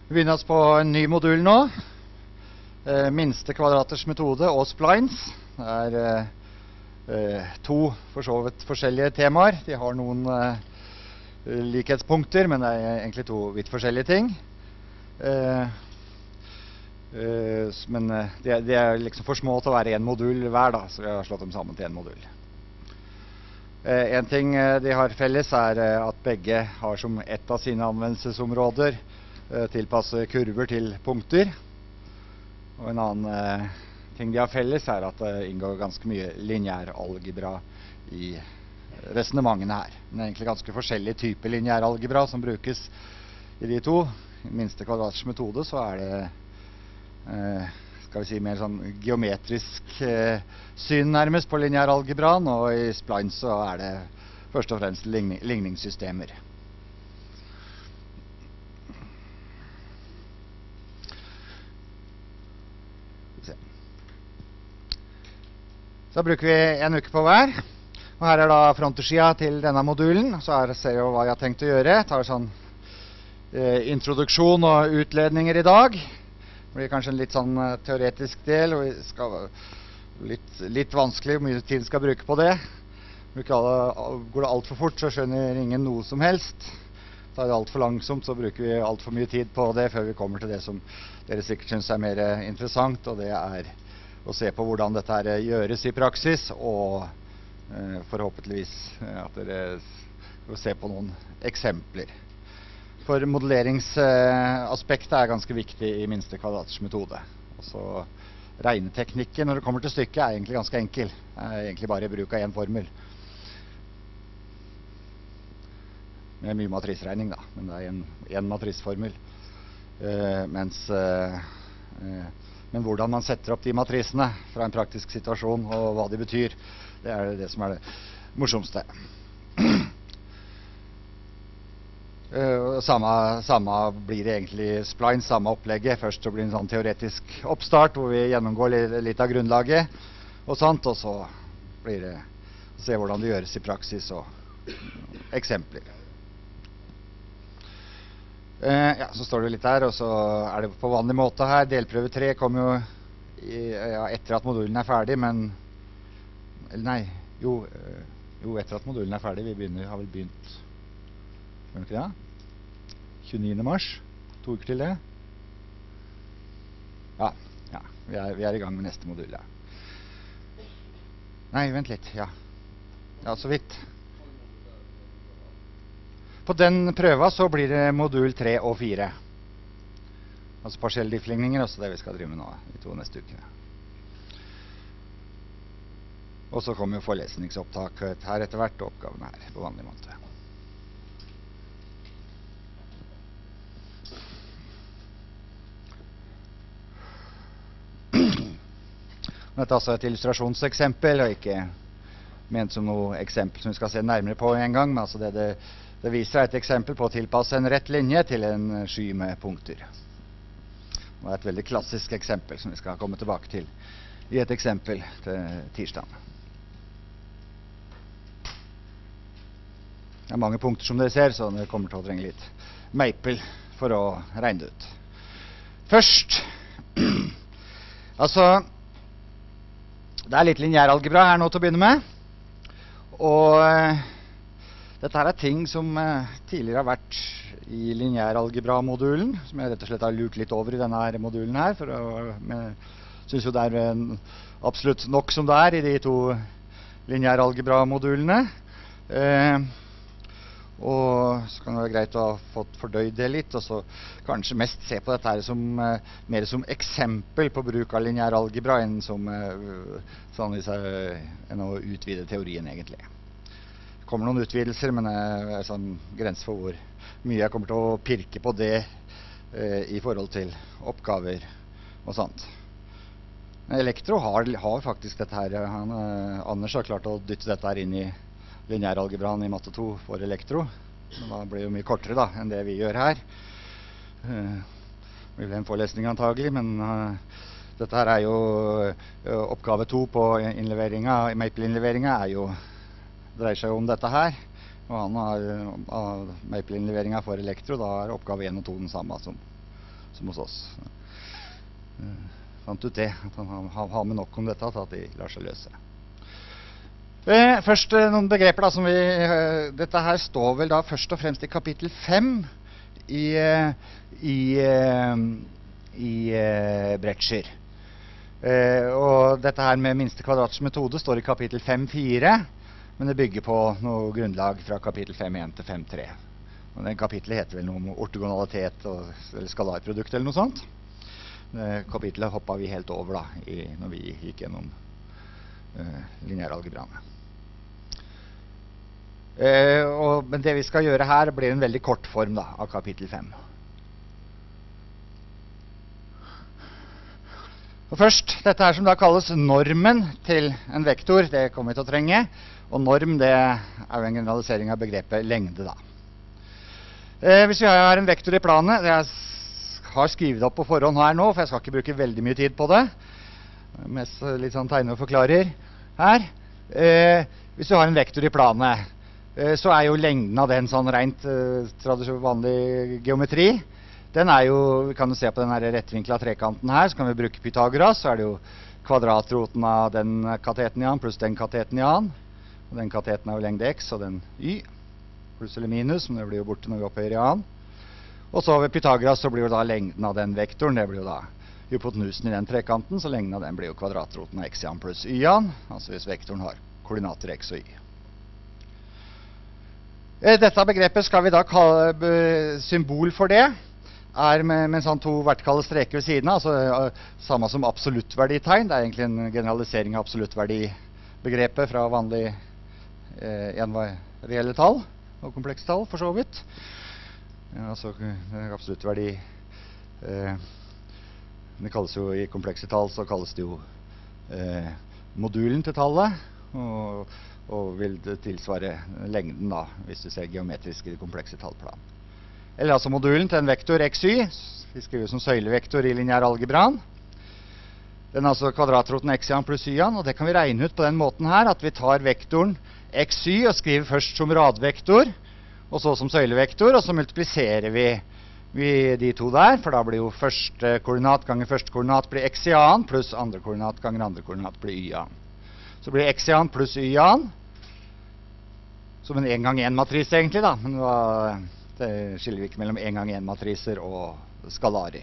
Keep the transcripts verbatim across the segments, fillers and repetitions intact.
Vi begynner oss på en ny modul nå. Eh, minste kvadraters metode og splines. Det er eh, to for så vidt forskjellige temaer. De har noen eh, likhetspunkter, men det er egentlig to vidt forskjellige ting. Eh, eh, men de, de er liksom for små til å være en modul hver, da, så vi har slått dem sammen til en modul. Eh, en ting de har felles er at begge har som et av sine anvendelsesområder eh, tilpasse kurver til punkter. Og en annen eh, ting de har felles er at det inngår ganske mye lineær algebra i resonementene her. Det er egentlig ganske forskjellige typer lineær algebra som brukes i de to. I minste kvadraters metode så er det eh, skal vi si mer sånn geometrisk eh, syn nærmest på lineær algebraen, og i splines så er det først og fremst ligning, ligningssystemer. Så bruker vi en uke på hver, og her er da frontersida til denne modulen. Så her ser vi hva jeg har tenkt å gjøre. Jeg tar sånn eh, introduksjon og utledninger i dag. Det blir kanskje en litt sånn uh, teoretisk del, og vi skal litt, litt vanskelig hvor mye tid skal bruke på det. Alle, går det alt for fort, så skjønner ingen noe som helst. Tar det alt for langsomt, så bruker vi alt for mye tid på det før vi kommer til det som dere sikkert synes er mer uh, interessant, og det er å se på hvordan dette her uh, gjøres i praksis, og uh, forhåpentligvis uh, at dere skal se på noen eksempler. For modelleringsaspektet er ganske viktig i minste kvadraters metode. Altså, regneteknikken når det kommer til stykket er egentlig ganske enkel. Det er egentlig bare bruk av en formel. Med mye matrisregning da, men det er en, en matrisformel. Uh, mens, uh, uh, men hvordan man setter opp de matrisene fra en praktisk situasjon og hva de betyr, det er det som er det morsomste. Uh, samme, samme blir det egentlig splines, samme opplegget. Først så blir det en sånn teoretisk oppstart hvor vi gjennomgår litt, litt av grunnlaget og sånt, og så blir det å se hvordan det gjøres i praksis og eksempler. Uh, ja, så står det litt der, og så er det på vanlig måte her. Delprøve tre kommer jo i, ja, etter at modulen er ferdig, men eller nei, jo, uh, jo etter at modulen er ferdig. Vi begynner, har vel begynt Gjør ikke det? tjueniende mars, to uker til det. Ja, ja vi, er, vi er i gang med neste modul, ja. Nei, vent litt, ja. Ja, så vidt. På den prøva så blir det modul tre og fire. Altså partielle diffligninger, også det vi skal drive med nå, de to neste ukene. Og så kommer jo forelesningsopptak her etter hvert, og oppgavene her på vanlig måte. Dette er altså et illustrasjonseksempel, og ikke ment som noe eksempel som vi skal se nærmere på en gang, men altså det, det, det viser et eksempel på å tilpasse en rett linje til en sky med punkter. Det er et veldig klassisk eksempel som vi skal komme tilbake til i et eksempel til tirsdagen. Det er mange punkter som dere ser, så dere kommer til å trenge litt meipel for å regne det ut. Først, altså, det er litt lineær algebra her nå til å begynne med, og uh, dette her er ting som uh, tidligere har vært i lineær algebra-modulen, som jeg rett og slett har lurt litt over i denne her modulen her, for jeg synes jo det er uh, absolutt nok som det er i de to lineær algebra-modulene. Uh, Og så kan det være greit å ha fått fordøyd det litt, og så kanskje mest se på dette her som, uh, mer som eksempel på bruk av lineær algebra enn som uh, sånn i seg, enn å utvide teorien egentlig. Det kommer noen utvidelser, men det er sånn grense for hvor mye jeg kommer til å pirke på det uh, i forhold til oppgaver og sånt. Elektro har, har faktisk dette her. Han, uh, Anders har klart å dytte dette her inn i lineær algebraen i matte to for elektro. Men da blir det jo mye kortere da, enn det vi gjør her. Uh, det blir en forelesning antagelig, men uh, dette her er jo uh, oppgave to på innleveringa. Maple-innleveringa er jo, dreier seg jo om dette her. Og han har uh, Maple-innleveringa for elektro, da er oppgave en og to den samme som som hos oss. Fant ut det, at han har med nok om dette, at de lar seg løse. Eh, først eh, noen begreper da, som vi, eh, dette her står vel da først og fremst i kapittel fem i, eh, i, eh, i eh, Bretscher. Eh, og dette her med minste kvadrats metode står i kapittel fem fire, men det bygger på noe grunnlag fra kapittel fem én til fem tre. Og den kapittelet heter vel noe om ortogonalitet og, eller skalarprodukt eller noe sånt. Det kapittelet hoppet vi helt over da, i, når vi gikk gjennom uh, lineæralgebraene. Uh, og, men det vi skal gjøre her blir en veldig kort form da, av kapittel fem. Og først, dette her som da kalles normen til en vektor, det kommer vi til å trenge. Og norm, det er jo en generalisering av begrepet lengde da. Uh, hvis vi har en vektor i planet, det er har skrevet opp på forhånd her nå, for jeg skal ikke bruke veldig mye tid på det. Mest litt sånn tegner og forklarer her. Eh, hvis du har en vektor i planet, eh, så er jo lengden av den sånn rent eh, vanlig geometri. Den er jo, vi kan jo se på den her rettvinkla trekanten her, så kan vi bruke Pythagoras, så er det jo kvadratroten av den kateten i an, pluss den kateten i an. Og den kateten er jo lengde x, og den y, pluss eller minus, men det blir jo borte når vi opphøyer i an. Og så ved Pythagoras så blir jo da lengden av den vektoren, det blir jo da hypotenusen i den trekanten, så lengden av den blir jo kvadratroten av x i an pluss y i an, altså hvis vektoren har koordinater x og y. Dette begrepet skal vi da kalle, symbol for det, er med, med sånn to vertikale streker ved siden av, altså samme som absoluttverditegn, det er egentlig en generalisering av absoluttverdibegrepet fra vanlig eh, enreelle tall, og komplekse tall for så vidt. Ja, altså absolutt verdi eh, det kalles jo i komplekse tall, så kalles det jo eh, modulen til tallet, og, og vil det tilsvare lengden da, hvis du ser geometrisk i det komplekse tallplan. Eller altså modulen til en vektor xy, vi skriver som søylevektor i lineæralgebraen. Den er altså kvadratroten x i an pluss y i an, og det kan vi regne ut på den måten her, at vi tar vektoren xy og skriver først som radvektor, og så som søylevektor, og så multipliserer vi, vi de to der, for da blir jo første koordinat ganger første koordinat blir x i an, pluss andre koordinat ganger andre koordinat blir y i an. Så blir x i an pluss y i an, som en en gang en matrise egentlig da, men da, det skiller vi ikke mellom en gang en matriser og skalarer.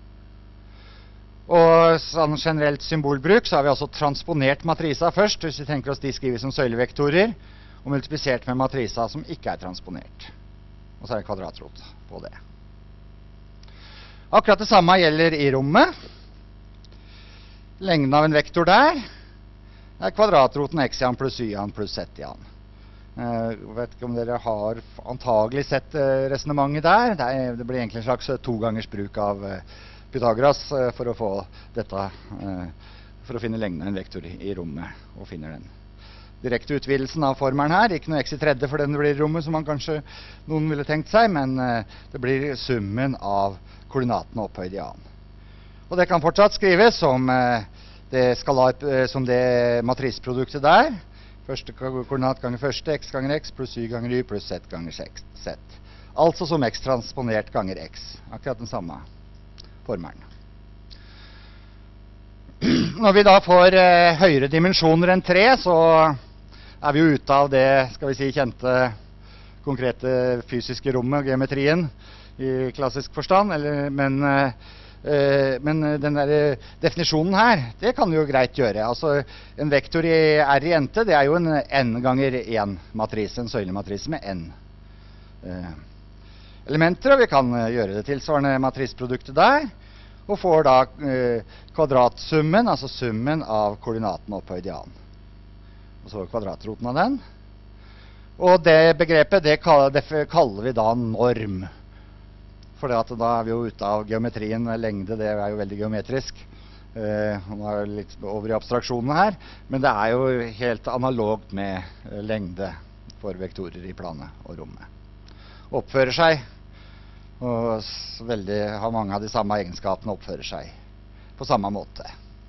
Og sånn generelt symbolbruk, så har vi altså transponert matrisa først, hvis vi tenker oss de skriver som søylevektorer, og multiplisert med matrisa som ikke er transponert. Og så er det kvadratrot på det. Akkurat det samme gjelder i rommet. Lengden av en vektor der er kvadratroten x i an pluss y i an pluss z i an. Jeg vet ikke om dere har antagelig sett resonemanget der. Det, er, det blir egentlig en slags to gangers bruk av Pythagoras for å få dette, for å finne lengden av en vektor i, i rommet, og finner den. Direkte utvidelsen av formelen her, ikke noe x i tredje for den blir i rommet som man kanskje noen ville tenkt seg, men uh, det blir summen av koordinatene opphøyd i an. Og det kan fortsatt skrives som, uh, det, skalar, uh, som det matriseproduktet der. Første koordinat ganger første x ganger x pluss y ganger y pluss z ganger z. Altså som x transponert ganger x. Akkurat den samme formelen. Når vi da får uh, høyere dimensjoner enn tre, så er vi jo ute av det, skal vi si, kjente konkrete fysiske rommet, geometrien, i klassisk forstand. Eller, men, uh, men den der definisjonen her, det kan vi jo greit gjøre. Altså, en vektor i R i ente, det er jo en n ganger en matrise, en søylematrise med n uh, elementer, og vi kan uh, gjøre det tilsvarende matriseproduktet der, og får da uh, kvadratsummen, altså summen av koordinatene opphøyd i an. Og så kvadratroten av den. Og det begrepet, det kaller, det kaller vi da norm. For da er vi jo ute av geometrien. Lengde, det er jo veldig geometrisk. Uh, nå er det litt over i abstraksjonene her. Men det er jo helt analogt med uh, lengde for vektorer i planet og rommet. Oppfører seg, og veldig, har mange av de samme egenskapene, oppfører seg på samme måte.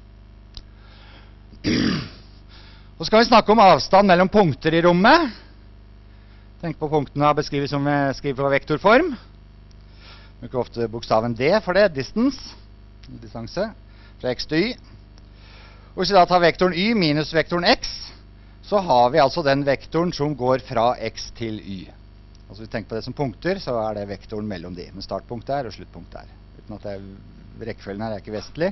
Og så skal vi snakke om avstand mellom punkter i rommet. Tenk på punktene beskrivet som skriver på vektorform. bruker ofte bokstaven D for det, distance, distanse, fra x til y. Og hvis vi da tar vektoren y minus vektoren x, så har vi altså den vektoren som går fra x til y. Altså hvis vi tenker på det som punkter, så er det vektoren mellom de, med startpunkt der og sluttpunkt der. Uten at det er, rekkefølgen her er ikke vesentlig.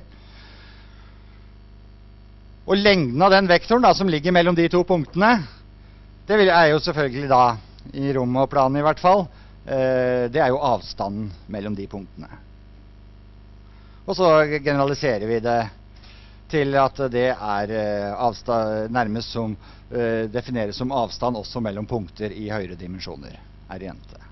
Og lengden av den vektoren da, som ligger mellom de to punktene, det er jo selvfølgelig da, i rommet og planen i hvert fall, eh, det er jo avstanden mellom de punktene. Og så generaliserer vi det til at det er eh, avstand, nærmest som, eh, defineres som avstand også mellom punkter i høyere dimensjoner, er jente.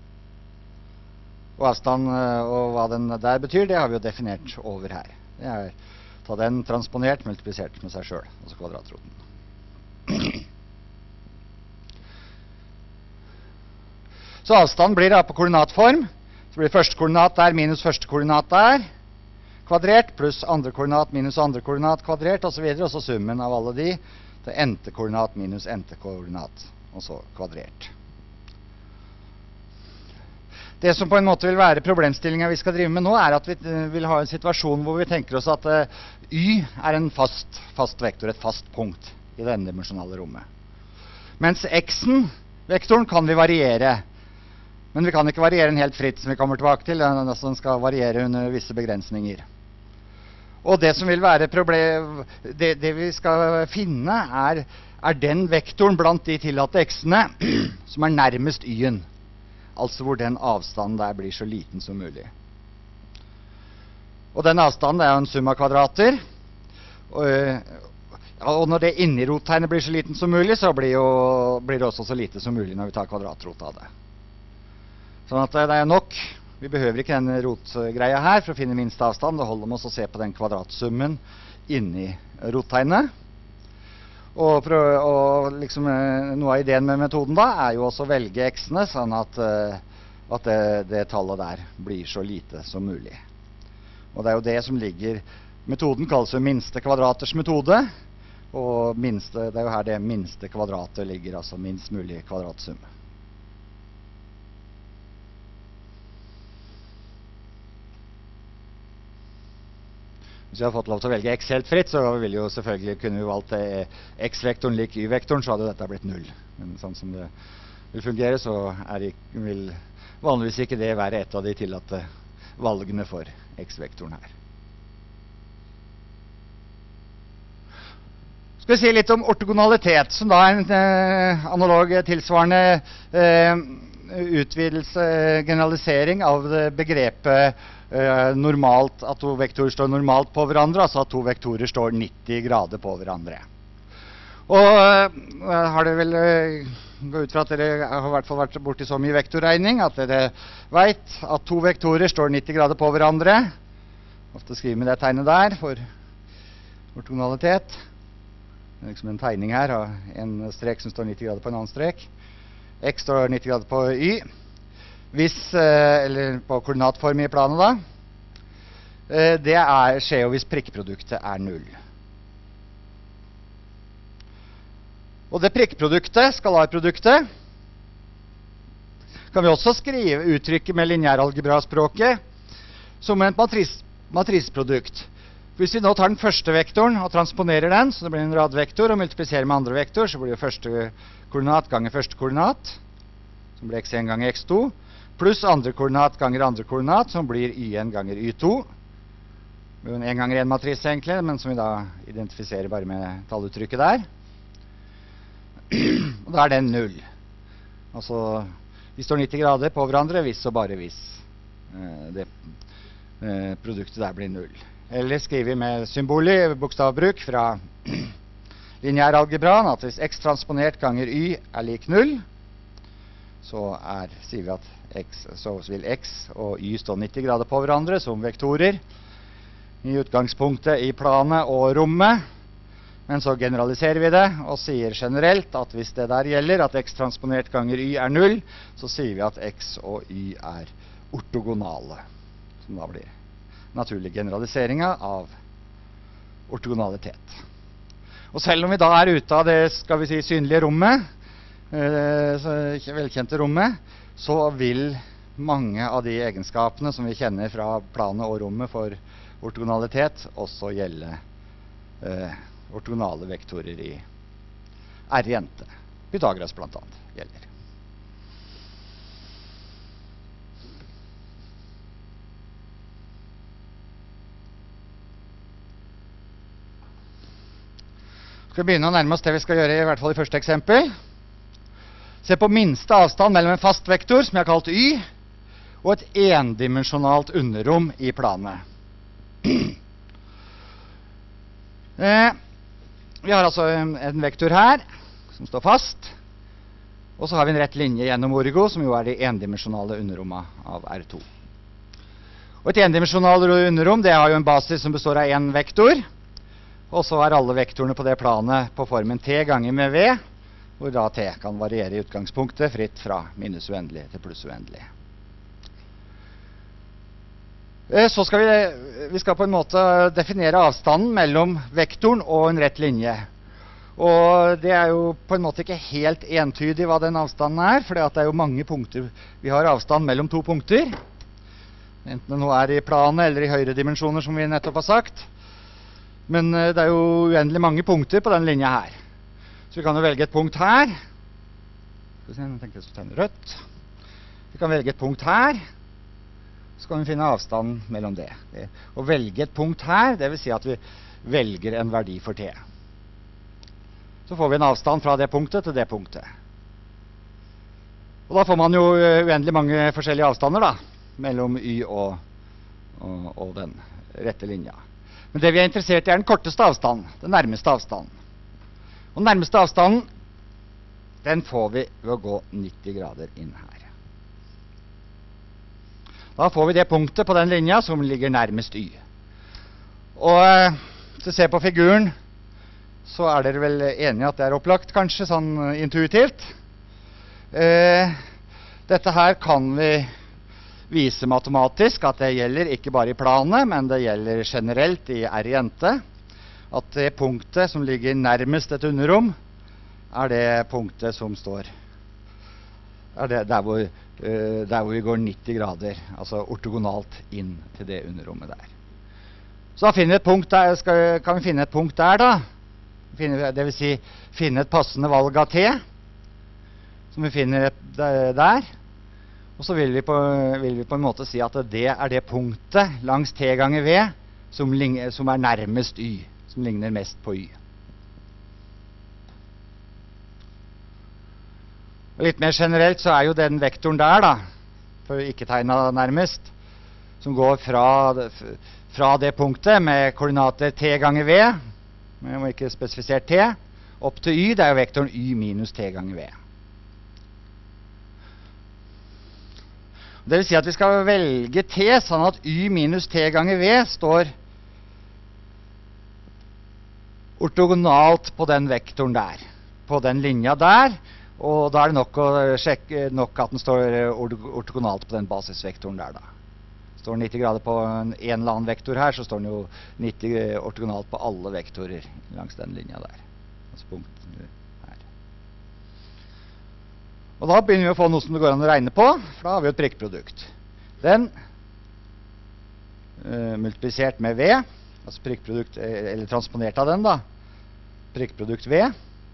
Og avstand eh, og hva den der betyr, det har vi jo definert over her. Det er ta den transponert, multiplisert med seg selv, altså kvadratroten. Så avstanden blir da på koordinatform. Så blir første koordinat der minus første koordinat der, kvadrert, pluss andre koordinat minus andre koordinat kvadrert, og så videre, og så summen av alle de til n-te koordinat minus n-te koordinat, og så kvadrert. Det som på en måte vil være problemstillingen vi skal drive med nå, er at vi vil ha en situasjon hvor vi tenker oss at uh, y er en fast, fast vektor, et fast punkt i det n-dimensjonale rommet. Mens x-en, vektoren, kan vi variere. Men vi kan ikke variere den helt fritt, som vi kommer tilbake til. Den skal variere under visse begrensninger. Og det som vil være problem, det, det vi skal finne, er, er den vektoren blant de tillatte x-ene som er nærmest y-en. Altså hvor den avstanden der blir så liten som mulig. Og den avstanden er jo en sum av kvadrater. Og, og når det inni rottegnet blir så liten som mulig, så blir, jo, blir det også så lite som mulig når vi tar kvadratrot av det. Sånn at det er nok. Vi behøver ikke den rotgreia her for å finne minste avstand. Det holder med oss å se på den kvadratsummen inni rottegnet. Og, prøve, og liksom, noe av ideen med metoden da er jo også å velge x-ene, sånn at, at det, det tallet der blir så lite som mulig. Og det er jo det som ligger, metoden kalles jo minste kvadraters metode, og minste, det er jo her det minste kvadratet ligger, altså minst mulig kvadratsum. Hvis vi hadde fått lov til å velge x helt fritt, så ville jo selvfølgelig kunne vi valgt x-vektoren lik y-vektoren, så hadde dette blitt null. Men sånn som det vil fungere, så er det, vil vanligvis ikke det være et av de tillatte valgene for x-vektoren her. Skal vi si litt om ortogonalitet, som da er en eh, analog tilsvarende eh, utvidelse, generalisering av begrepet Uh, normalt, at to vektorer står normalt på hverandre, altså at to vektorer står nitti grader på hverandre. Og uh, har dere vel uh, gått ut fra at dere har i hvert fall vært borti så mye vektorregning, at dere vet at to vektorer står nitti grader på hverandre. Ofte skriver vi det tegnet der for ortogonalitet. Det er liksom en tegning her av en strek som står nitti grader på en annen strek. X står nitti grader på y. Hvis, eller på koordinatform i planet da, det er, skjer jo hvis prikkproduktet er null. Og det prikkproduktet, skalarproduktet, kan vi også skrive, uttrykke med lineæralgebraspråket som et matris, matrisprodukt. Hvis vi nå tar den første vektoren og transponerer den, så det blir en radvektor, og multipliserer med andre vektor, så blir det første koordinat ganger første koordinat, som blir x en ganger x to, pluss andre koordinat ganger andre koordinat, som blir y en ganger y to. Det er jo en en ganger en matris egentlig, men som vi da identifiserer bare med talluttrykket der. Og da er den null. Altså, vi står nitti grader på hverandre, hvis og bare hvis eh, det eh, produktet der blir null. Eller skriver vi med symboler, bokstavbruk fra lineæralgebraen, at hvis x transponert ganger y er lik null, så er, sier vi at x, så vil x og y stå nitti grader på hverandre som vektorer i utgangspunktet i planet og rommet. Men så generaliserer vi det og sier generelt at hvis det der gjelder at x transponert ganger y er null, så sier vi at x og y er ortogonale, som da blir naturlig generaliseringen av ortogonalitet. Og selv om vi da er ute av det, skal vi si, synlige rommet, det velkjente rommet, så vil mange av de egenskapene som vi kjenner fra planet og rommet for ortogonalitet, også gjelde eh, ortogonale vektorer i R-jente. Pythagoras blant annet gjelder. Vi skal begynne å nærme oss det vi skal gjøre i hvert fall i første eksempel. Se på minste avstand mellom en fast vektor, som jeg har kalt y, og et endimensjonalt underrom i planet. eh, vi har altså en, en vektor her, som står fast. Og så har vi en rett linje gjennom orgo, som jo er de endimensjonale underrommene av R to. Og et endimensjonalt underrom, det har jo en basis som består av en vektor. Og så er alle vektorene på det planet på formen t ganger med v, hvor da t kan variere i utgangspunktet fritt fra minus uendelig til pluss uendelig. Så skal vi, vi skal på en måte definere avstanden mellom vektoren og en rett linje. Og det er jo på en måte ikke helt entydig hva den avstanden er, for det er jo mange punkter. Vi har avstand mellom to punkter, enten det nå er i planet eller i høyre dimensjoner, som vi nettopp har sagt. Men uh, det er jo uendelig mange punkter på den linja her. Så vi kan jo velge et punkt her. Skal vi se, nå tenker jeg skal tegne rødt. Vi kan velge et punkt her. Så kan vi finne avstanden mellom det. det. Å velge et punkt her, det vil si at vi velger en verdi for t. Så får vi en avstand fra det punktet til det punktet. Og da får man jo uendelig mange forskjellige avstander da, mellom y og, og, og den rette linja. Men det vi er interessert i er den korteste avstanden, den nærmeste avstanden. Og den nærmeste avstanden, den får vi ved å gå nitti grader inn her. Da får vi det punktet på den linja som ligger nærmest y. Og hvis du ser på figuren, så er dere vel enige at det er opplagt, kanskje, sånn intuitivt. Eh, dette her kan vi vise matematisk at det gjelder ikke bare i planet, men det gjelder generelt i R-jente. At det punktet som ligger nærmest et underrom, er det punktet som står er det der hvor, uh, der hvor vi går nitti grader, altså ortogonalt inn til det underrommet der. Så da finner vi et punkt der, skal, kan vi finne et punkt der da. Finne, det vil si finne et passende valg av t, som vi finner et, der. Og så vil vi, på, vil vi på en måte si at det er det punktet langs t ganger v som, som er nærmest y, som ligner mest på y. Og litt mer generelt så er jo den vektoren der da, for ikke tegnet nærmest, som går fra, fra det punktet med koordinater t ganger v, men jeg må ikke spesifisere t, opp til y, det er jo vektoren y minus t ganger v. Det vil si at vi skal velge t sånn at y minus t ganger v står ortogonalt på den vektoren der, på den linja der, og da er det nok å sjekke nok at den står ortogonalt på den basisvektoren der da. Står nitti grader på en, en eller annen vektor her, så står den jo nitti ortogonalt på alle vektorer langs den linja der. Altså punkt her. Og da begynner vi å få noe som det går an å regne på, for da har vi jo et prikkprodukt. Den uh, multiplisert med v, altså prikkprodukt, eller transponert av den da, prikkprodukt v,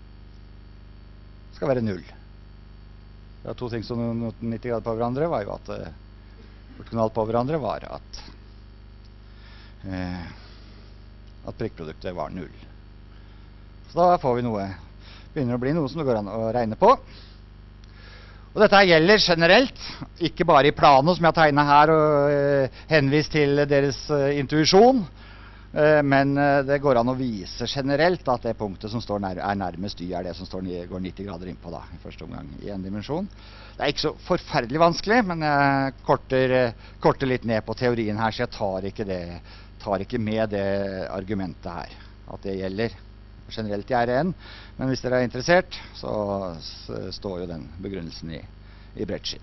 skal være null. Det er to ting som nitti grader på hverandre, var jo at uh, ortogonalt på hverandre var at uh, at prikkproduktet var null. Så da får vi noe, begynner å bli noe som det går an å regne på. Og dette gjelder generelt, ikke bare i plano som jeg har tegnet her og uh, henvist til deres uh, intuisjon, uh, men uh, det går an å vise generelt at det punktet som står nær, er nærmest y er det som står, går nitti grader inn på da, i første omgang i en dimensjon. Det er ikke så forferdelig vanskelig, men jeg korter, uh, korter litt ned på teorien her, så jeg tar ikke, det, tar ikke med det argumentet her, at det gjelder generelt i R N, men hvis dere er interessert, så står jo den begrunnelsen i, i Brettscher.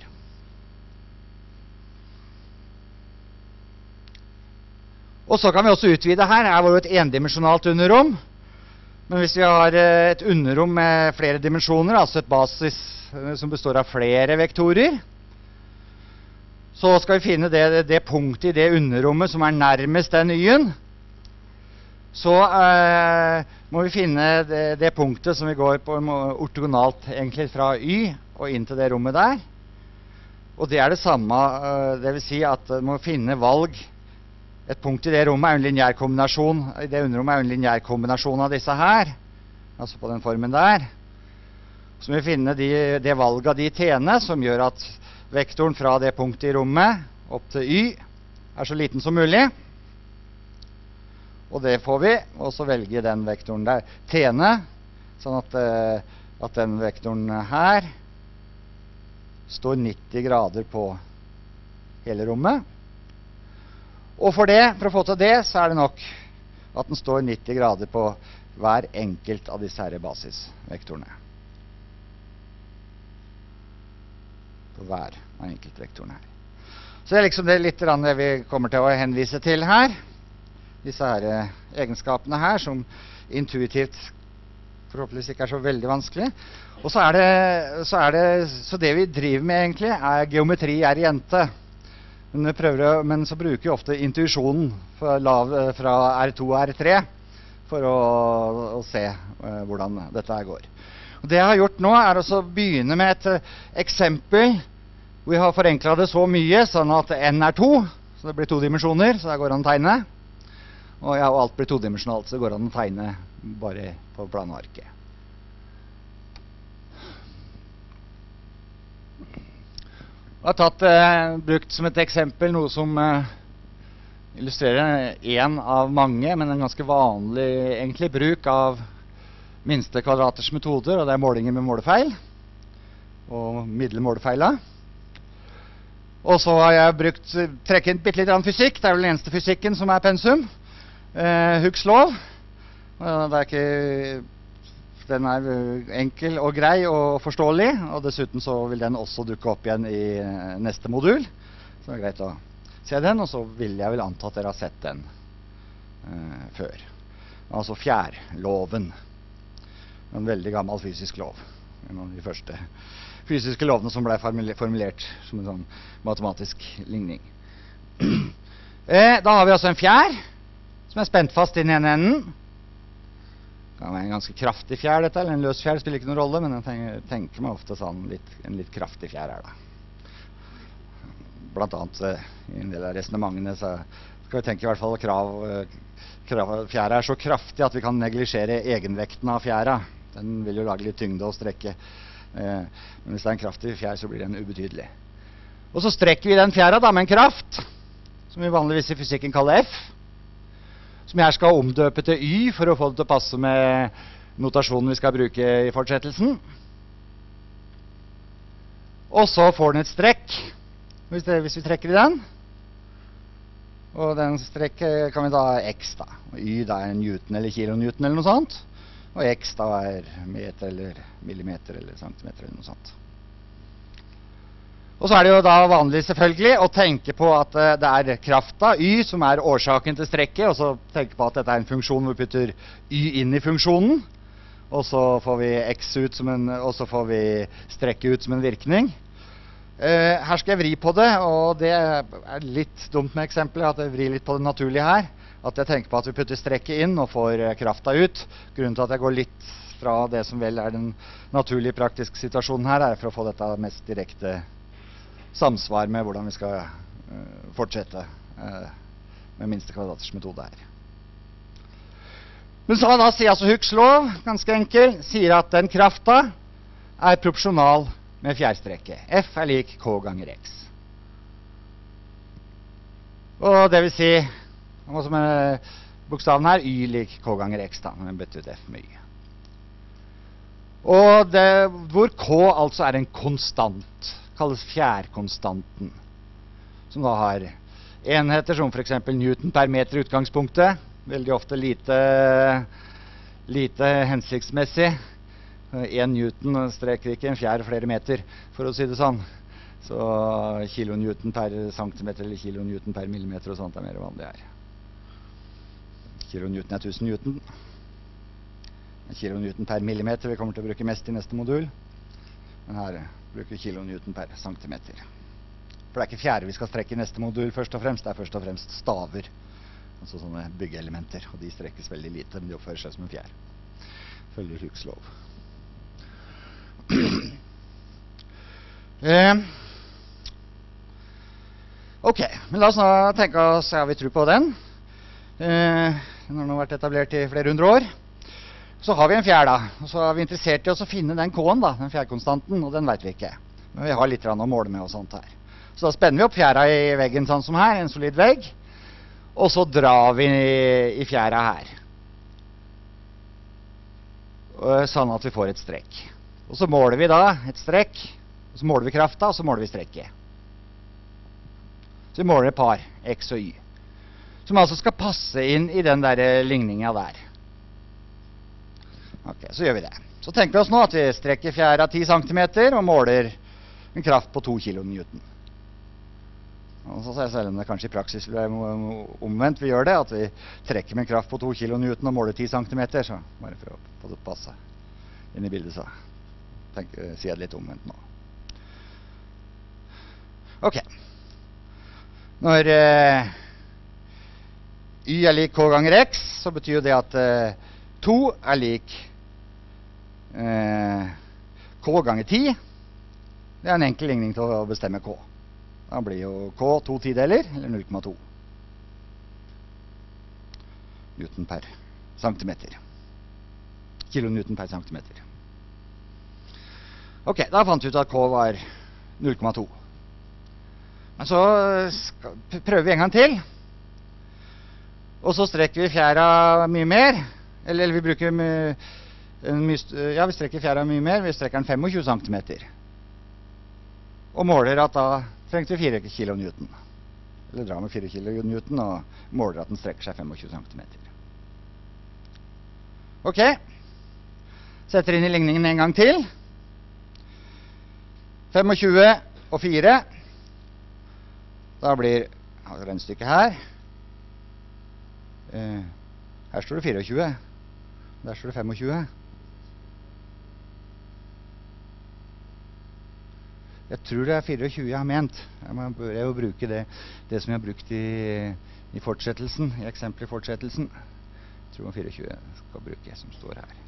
Og så kan vi også utvide her. Her var jo et endimensjonalt underrom, men hvis vi har et underrom med flere dimensjoner, altså et basis som består av flere vektorer, så skal vi finne det, det punktet i det underrommet som er nærmest den y-en. Så eh, må vi finne det, det punktet som vi går på ortogonalt egentlig fra y og inn til det rommet der. Og det er det samme, eh, det vil si at vi må finne valg. Et punkt i det rommet er en lineær kombinasjon, i det underrommet er en lineær kombinasjon av disse her, altså på den formen der. Så må vi finne de, det valget av de t-ene som gjør at vektoren fra det punktet i rommet opp til y er så liten som mulig. Og det får vi, og så velge den vektoren der, t-ene, sånn at, uh, at den vektoren her står nitti grader på hele rommet. Og for det, for å få til det, så er det nok at den står nitti grader på hver enkelt av disse her basisvektorene. På hver av enkelt vektorene her. Så det er liksom det litt det vi kommer til å henvise til her. Disse her egenskapene her, som intuitivt forhåpentligvis ikke er så veldig vanskelig. Og så er det, så er det, så det vi driver med egentlig, er geometri er jente. Men, prøver, men så bruker vi ofte intuisjonen fra, lav, fra R to og R tre for å, å se uh, hvordan dette her går. Og det jeg har gjort nå er å begynne med et uh, eksempel. Vi har forenklet det så mye, sånn at n er to, så det blir to dimensjoner, så der går det an å tegne. Og, ja, og alt blir todimensjonalt, så det går an å tegne bare på planarket. Jeg har tatt, eh, brukt som et eksempel noe som eh, illustrerer en av mange, men en ganske vanlig egentlig bruk av minste kvadraters metoder, og det er målinger med målefeil og middelmålefeila. Og så har jeg brukt, trekket inn bitte litt av fysikk, det er vel den eneste fysikken som er pensum. Uh, Hooks lov. Uh, det er ikke, den er enkel og grei og forståelig, og dessuten så vil den også dukke opp igjen i uh, neste modul. Så det er greit å se den, og så vil jeg vel anta at dere har sett den uh, før. Altså fjærloven. En veldig gammel fysisk lov. En av de første fysiske lovene som ble formulert som en sånn matematisk ligning. uh, da har vi altså en fjær som er spent fast inn i ene enden. Det kan være en ganske kraftig fjær dette, eller en løs fjær, spiller ikke noen rolle, men jeg tenker, tenker meg ofte sånn litt, en litt kraftig fjær her da. Blant annet uh, i en del av resonementene så skal vi tenke i hvert fall krav, uh, krav fjæra er så kraftig at vi kan neglisjere egenvekten av fjæra. Den vil jo lage litt tyngde og strekke. Uh, men hvis det er en kraftig fjær så blir den ubetydelig. Og så strekker vi den fjæra da med en kraft, som vi vanligvis i fysikken kaller F, som jeg skal omdøpe til Y for å få det til å passe med notasjonen vi skal bruke i fortsettelsen. Og så får den et strekk, hvis, det, hvis vi trekker i den. Og den strekk kan vi da ha X da. Og Y da er Newton eller kilonewton eller noe sånt. Og X da er meter eller millimeter eller centimeter eller noe sånt. Og så er det jo da vanlig selvfølgelig å tenke på at uh, det er krafta, y, som er årsaken til strekket, og så tenke på at dette er en funksjon hvor vi putter y inn i funksjonen, og så får vi x ut som en, og så får vi strekket ut som en virkning. Uh, her skal jeg vri på det, og det er litt dumt med eksempler, at jeg vrir litt på det naturlige her, at jeg tenker på at vi putter strekket inn og får uh, krafta ut. Grunnen til at jeg går litt fra det som vel er den naturlige praktiske situasjonen her, er for å få dette mest direkte samsvar med hvordan vi skal uh, fortsette uh, med minste kvadraters metode her. Men så da sier altså Hooks lov, ganske enkel, sier at den krafta er proporsjonal med fjærstrekket. F er lik K ganger X. Og det vil si, altså med bokstaven her, Y lik K ganger X da, men den bytter ut F med Y. Og det, hvor K altså er en konstant, kalles fjærkonstanten, som da har enheter som for eksempel Newton per meter utgangspunktet, veldig ofte lite, lite hensiktsmessig. En Newton streker ikke en fjær flere meter, for å si det sånn. Så kilonewton per centimeter eller kilonewton per millimeter og sånt er mer vanlig her. Kilonewton er tusen newton. Kilonewton per millimeter vi kommer til å bruke mest i neste modul. Men her bruker kilonewton per centimeter For det er ikke fjære vi skal strekke i neste modul først og fremst, det er først og fremst staver. Altså sånne byggeelementer, og de strekkes veldig lite, men de oppfører seg som en fjær. Følger Hooks lov. eh, ok, men la oss nå tenke oss, ja, vi tror på den. Eh, den har nå vært etablert i flere hundre år. Så har vi en fjær da, og så er vi interessert i å finne den K-en da, den fjærkonstanten, og den vet vi ikke. Men vi har litt å måle med og sånt her. Så da spenner vi opp fjæra i veggen sånn som her, en solid vegg. Og så drar vi i, i fjæra her. Og, sånn at vi får et strekk. Og så måler vi da et strekk, og så måler vi krafta, og så måler vi strekket. Så vi måler et par, X og Y. Som altså skal passe inn i den der ligninga der. Ok, så gjør vi det. Så tenker vi oss nå at vi strekker fjæra ti centimeter og måler en kraft på to kilonewton. Og så selv om det kanskje i praksis blir omvendt vi gjør det, at vi trekker med en kraft på to kilonewton og måler ti centimeter, så bare for å få det passe inn i bildet, så tenk, sier jeg det litt omvendt nå. Ok. Når eh, Y er lik K ganger X, så betyr det at eh, to er lik eh, K ganger ti. Det er en enkel ligning til å bestemme K. Da blir jo K to tideler, eller null komma to newton per centimeter. Kilonewton per centimeter. Ok, da fant vi ut at K var null komma to. Men så skal, prøver vi en gang til. Og så strekker vi fjæra mye mer. Eller, eller vi bruker my, my, ja, vi strekker fjæra mye mer. Vi strekker den tjuefem centimeter. Og måler at da trengte vi fire kilonewton. Eller drar med fire kilonewton og måler at den strekker seg tjuefem centimeter. Ok. Setter inn i ligningen en gang til. tjuefem og fire. Da blir regnestykket her. Eh, her står det tjuefire. Der står det tjuefem. Jeg tror det er tjuefire jeg har ment. Jeg bør jo bruke det, det som jeg har brukt i, i fortsettelsen, i eksempelet i fortsettelsen. Jeg tror tjuefire skal bruke som står her.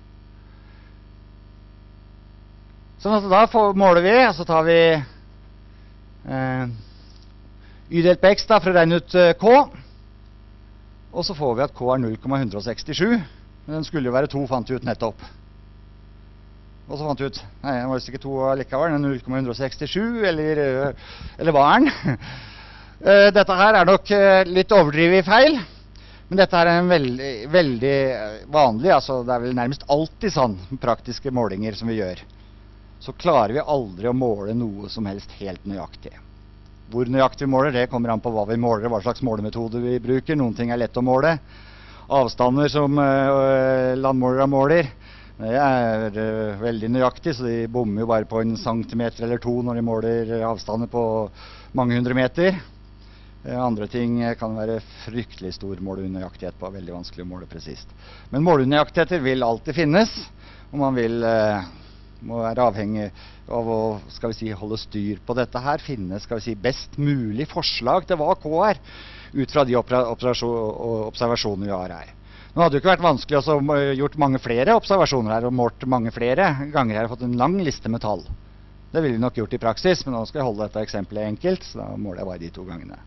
Sånn at da får, måler vi, og så tar vi eh, Y delt på X da, for å regne ut eh, K. Og så får vi at K er null komma ett sekstisju. Men den skulle jo være to, fant vi ut nettopp. Og så fant vi ut, nei, den var ikke to likevel, den er null komma ett sekstisju, eller, eller hva er den? Dette her er nok litt overdrivet feil, men dette er en veldig, veldig vanlig, altså det er vel nærmest alltid sånn praktiske målinger som vi gjør. Så klarer vi aldri å måle noe som helst helt nøyaktig. Hvor nøyaktig vi måler, det kommer an på hva vi måler, hva slags målemetode vi bruker. Noen ting er lett å måle. Avstander som øh, landmålere måler, det er uh, veldig nøyaktig, så de bommer jo bare på en centimeter eller to når de måler avstander på mange hundre meter. Uh, andre ting kan være fryktelig stor måleunøyaktighet på, veldig vanskelig å måle presist. Men måleunøyaktigheter vil alltid finnes, og man vil, uh, må være avhengig av å skal vi si, holde styr på dette her, finne skal vi si, best mulig forslag til hva K er, ut fra de observasjoner vi har her. Nå hadde det jo ikke vært vanskelig å gjort mange flere observasjoner her, og målt mange flere ganger her, og fått en lang liste med tall. Det ville vi nok gjort i praksis, men nå skal jeg holde dette eksempelet enkelt, så da måler jeg bare de to gangene.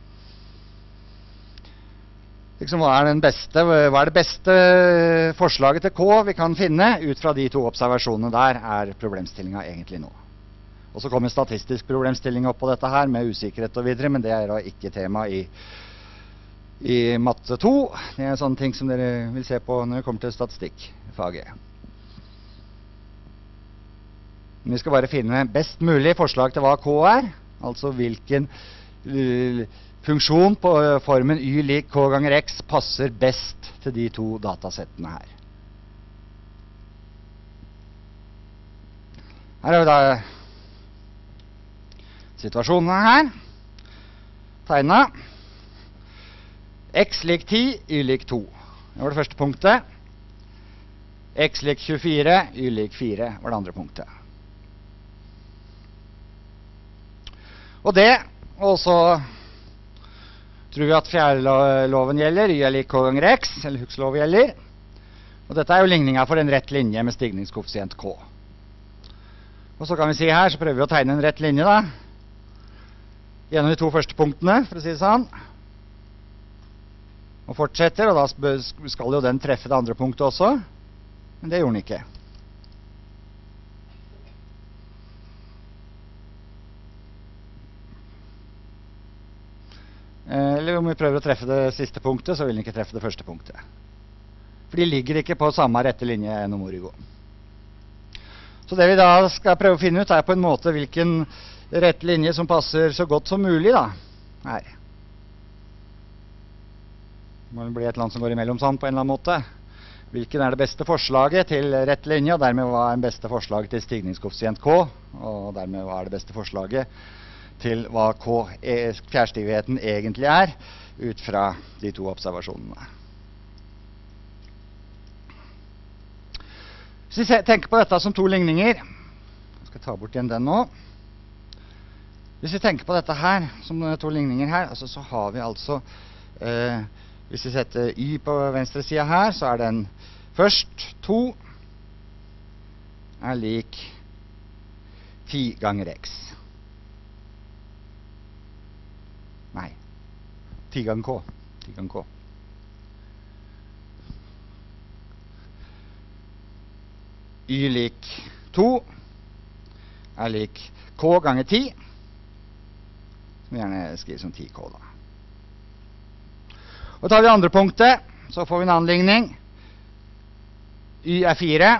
Liksom, hva er, den beste, hva er det beste forslaget til K vi kan finne ut fra de to observasjonene der, er problemstillingen egentlig nå. Og så kommer statistisk problemstilling opp på dette her, med usikkerhet og videre, men det er da ikke tema i I matte to. Det er sånne ting som dere vil se på når det kommer til statistikkfaget. Vi skal bare finne best mulig forslag til hva K er, altså hvilken uh, funksjon på uh, formen Y lik K ganger X passer best til de to datasettene her. Her har vi da situasjonene her, tegnet. X lik ti, Y lik to. Det var det første punktet. X lik tjuefire, Y lik fire var det andre punktet. Og det, og så tror vi at fjerde loven gjelder, y er lik k ganger x, eller Hooks lov gjelder. Og dette er jo ligningen for en rett linje med stigningskoeffisient k. Og så kan vi si her, så prøver vi å tegne en rett linje da, gjennom de to første punktene, for å si det sånn. Og fortsetter, og da skal jo den treffe det andre punktet også, men det gjorde den ikke. Eller om vi prøver å treffe det siste punktet, så vil den ikke treffe det første punktet. For de ligger ikke på samme rette linje enn om origo. Så det vi da skal prøve å finne ut er på en måte hvilken rett linje som passer så godt som mulig da, her. Det må bli et eller annet som går imellom sånn på en eller annen måte. Hvilken er det beste forslaget til rett linje, og dermed hva er det beste forslaget til stigningskoeffisient k, og dermed hva er det beste forslaget til hva k, fjærstivigheten egentlig er, ut fra de to observasjonene. Hvis vi tenker på dette som to ligninger, jeg skal ta bort igjen den nå. Hvis vi tenker på dette her, som to ligninger her, altså så har vi altså, eh, hvis vi setter y på venstre siden her, så er den først to er lik ti ganger x. Nei, ti ganger k. ti ganger k. Y lik to er lik k ganger ti, som vi gjerne skriver som ti k da. Og tar vi andre punktet, så får vi en annen ligning. Y er fire.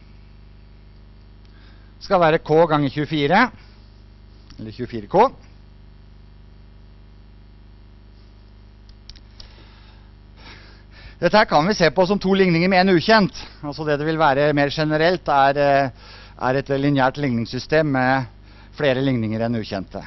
Skal være k ganger tjuefire, eller tjuefire k. Dette her kan vi se på som to ligninger med en ukjent. Altså det det vil være mer generelt er, er et lineært ligningssystem med flere ligninger enn ukjente.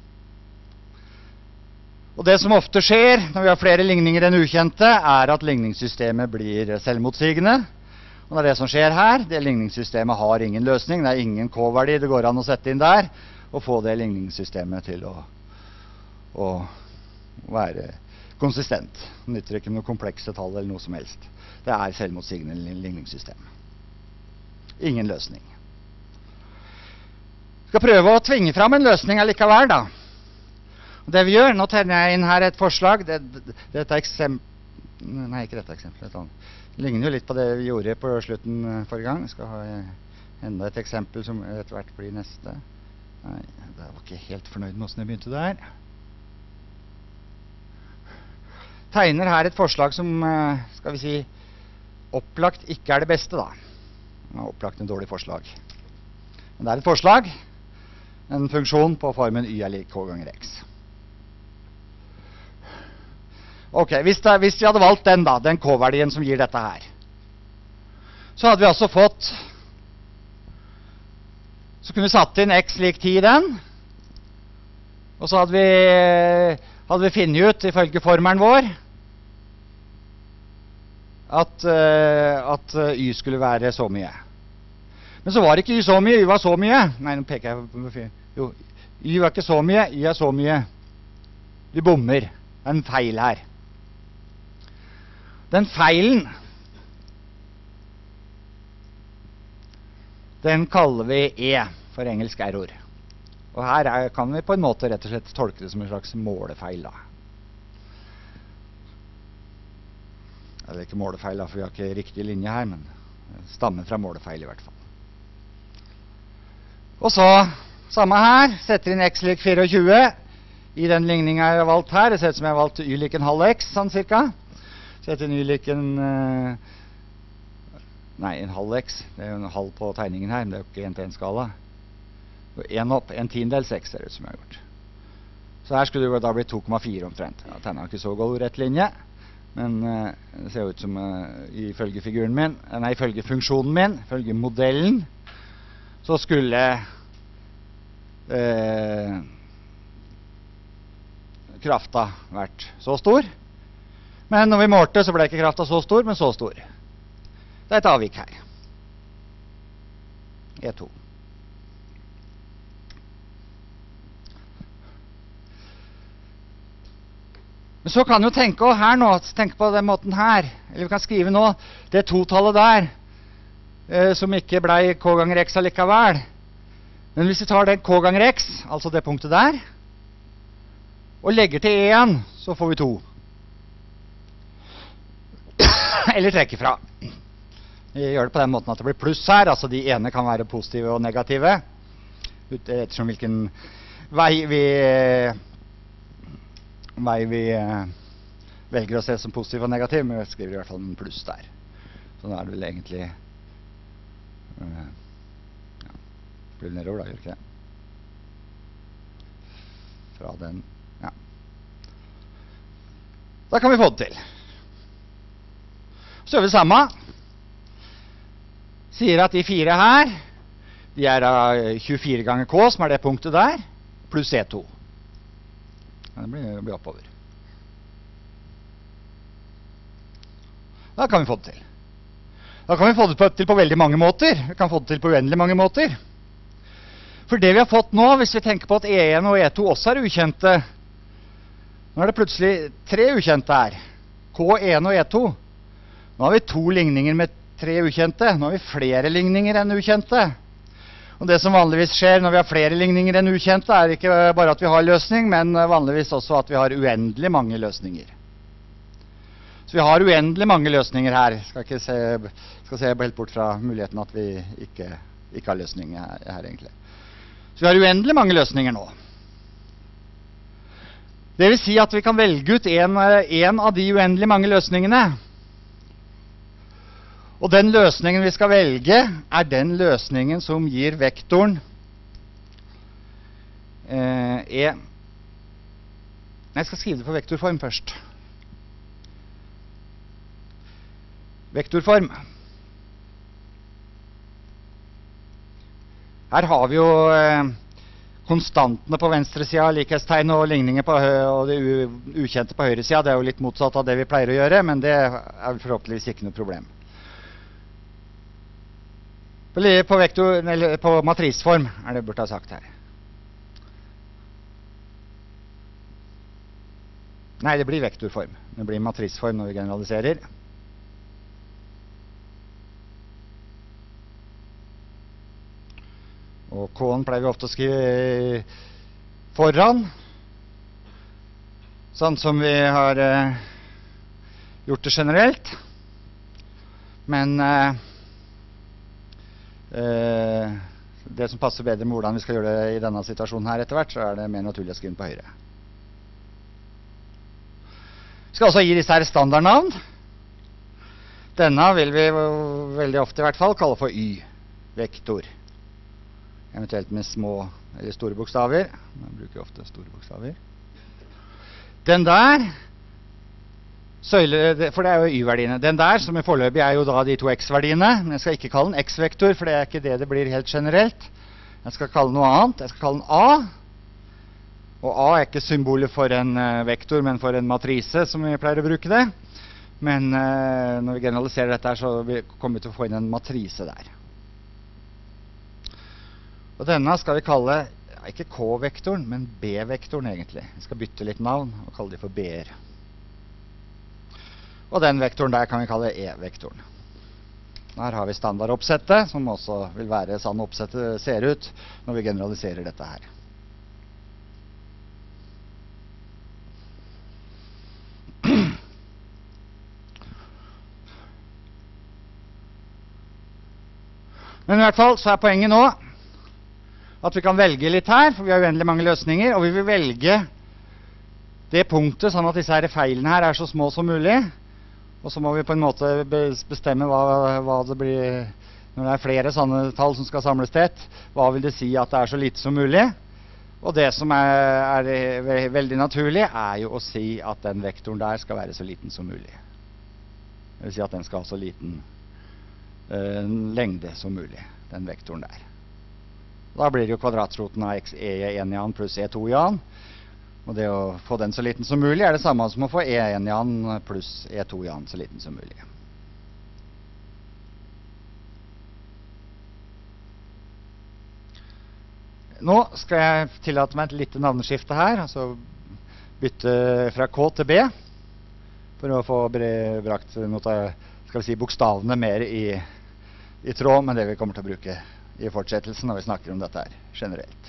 Og det som ofte skjer når vi har flere ligninger enn ukjente, er at ligningssystemet blir selvmotsigende. Og det er det som skjer her. Det ligningssystemet har ingen løsning. Det er ingen k-verdi det går an å sette inn der, og få det ligningssystemet til å, å være konsistent. Det nytter ikke noe komplekse tall eller noe som helst. Det er selvmotsigende ligningssystem. Ingen løsning. Vi skal prøve å tvinge fram en løsning allikevel da. Og det vi gjør, nå tegner jeg inn her et forslag. Det, det, dette eksempel, nei, ikke dette eksempelet, et annet. Det ligner jo litt på det vi gjorde på slutten forrige gang. Vi skal ha enda et eksempel som etter hvert blir neste. Nei, jeg var ikke helt fornøyd med hvordan jeg begynte der. Tegner her et forslag som, skal vi si, opplagt ikke er det beste da. Det er opplagt en dårlig forslag. Men det er et forslag, en funksjon på formen y er lik k ganger x. Ok, hvis, det, hvis vi hadde valgt den da, den k-verdien som gir dette her, så hadde vi altså fått, så kunne vi satt inn x lik ti i den, og så hadde vi, hadde vi finnet ut, ifølge formelen vår, At, uh, at uh, y skulle være så mye. Men så var ikke y så mye, y var så mye. Nei, nå peker jeg på jo, y var ikke så mye, y er så mye. Vi bommer. Det er en feil her. Den feilen, den kaller vi e, for engelsk error. Og her er, kan vi på en måte rett og slett tolke det som en slags målefeil da. Eller ikke målefeil da, for vi har ikke riktig linje her, men stammer fra målefeil i hvert fall. Og så, samme her, setter inn x lik tjuefire i den ligningen jeg har valgt her. Det ser ut som jeg har valgt y lik en halv x, sånn cirka. Setter inn y lik en, nei, en halv x. Det er jo en halv på tegningen her, men det er jo ikke en til en skala. En opp, en tiendels x ser det ut som jeg har gjort. Så her skulle det da bli to komma fire omtrent. Ja, tegnet ikke så god rett linje. Men uh, det ser ut som uh, ifølge figuren min, nei, ifølge funksjonen min, ifølge modellen, så skulle uh, krafta vært så stor. Men når vi målte, så ble ikke krafta så stor, men så stor. Det er et avvik her. E to. Men så kan du tenke her nå, tenke på den måten her, eller vi kan skrive nå, det totallet der, eh, som ikke ble k ganger x allikevel. Men hvis vi tar den k ganger x, altså det punktet der, og legger til en, så får vi to. Eller trekker fra. Vi gjør det på den måten at det blir pluss her, altså de ene kan være positive og negative, ettersom hvilken vei vi, vei vi velger å se som positiv og negativ, men vi skriver i hvert fall en pluss der. Så da er det vel egentlig, uh, ja, blir det nedover da, gjør ikke det? Fra den, ja. Da kan vi få det til. Så gjør vi det samme. Sier at de fire her, de er da tjuefire ganger k, som er det punktet der, pluss E to. Det blir, blir oppover. Da kan vi få det til. Da kan vi få det til på veldig mange måter. Vi kan få det til på uendelig mange måter. For det vi har fått nå, hvis vi tenker på at E en og E to også er ukjente, nå er det plutselig tre ukjente her. K en og E to. Nå har vi to ligninger med tre ukjente. Nå har vi flere ligninger enn ukjente. Og det som vanligvis skjer når vi har flere ligninger enn ukjente, er ikke bare at vi har løsning, men vanligvis også at vi har uendelig mange løsninger. Så vi har uendelig mange løsninger her. Skal ikke se, skal se helt bort fra muligheten at vi ikke, ikke har løsninger her, her egentlig. Så vi har uendelig mange løsninger nå. Det vil si at vi kan velge ut en, en av de uendelig mange løsningene. Og den løsningen vi skal velge, er den løsningen som gir vektoren eh, E. Nei, jeg skal skrive det på vektorform først. Vektorform. Her har vi jo eh, konstantene på venstre siden, likhetstegn og ligninger på høyre, og det ukjente på høyre siden. Det er jo litt motsatt av det vi pleier å gjøre, men det er forhåpentligvis ikke noe problem. På, vektor, eller på matrisform er det burde ha sagt her. Nei, det blir vektorform. Det blir matrisform når vi generaliserer. Og K-en pleier vi ofte å skrive foran. Sånn som vi har eh, gjort det generelt. Men eh, Uh, det som passer bedre med hvordan vi skal gjøre det i denne situasjonen her etter hvert, så er det mer naturlig å skrive den på høyre. Vi skal også gi disse her standardnavn. Denne vil vi veldig ofte i hvert fall kalle for Y-vektor. Eventuelt med små eller store bokstaver. Man bruker ofte store bokstaver. Den der, søyle, for det er jo Y-verdiene. Den der, som i foreløpig er jo da de to X-verdiene. Men jeg skal ikke kalle den X-vektor, for det er ikke det det blir helt generelt. Jeg skal kalle den noe annet. Jeg skal kalle den A. Og A er ikke symbolet for en uh, vektor, men for en matrise, som vi pleier å bruke det. Men uh, når vi generaliserer dette her, så kommer vi til å få inn en matrise der. Og denne skal vi kalle, ja, ikke K-vektoren, men B-vektoren egentlig. Vi skal bytte litt navn og kalle de for B-er. Og den vektoren der kan vi kalle E-vektoren. Her har vi standardoppsettet, som også vil være sånn oppsettet ser ut når vi generaliserer dette her. Men i hvert fall så er poenget nå at vi kan velge litt her, for vi har uendelig mange løsninger, og vi vil velge det punktet sånn at disse her feilene her er så små som mulig. Og så må vi på en måte bestemme hva, hva det blir, når det er flere sånne tall som skal samles til ett, hva vil det si at det er så lite som mulig? Og det som er, er veldig naturlig, er jo å si at den vektoren der skal være så liten som mulig. Det vil si at den skal ha så liten uh, lengde som mulig, den vektoren der. Da blir det jo kvadratroten av x, E en i annen pluss E to i annen. Og det å få den så liten som mulig er det samme som å få E en i annen pluss E to i annen så liten som mulig. Nå skal jeg tillate meg et lite navneskifte her. Altså bytte fra K til B, for å få brakt nota, skal vi si, bokstavene mer i, i tråd med det vi kommer til å bruke i fortsettelsen når vi snakker om dette her generelt.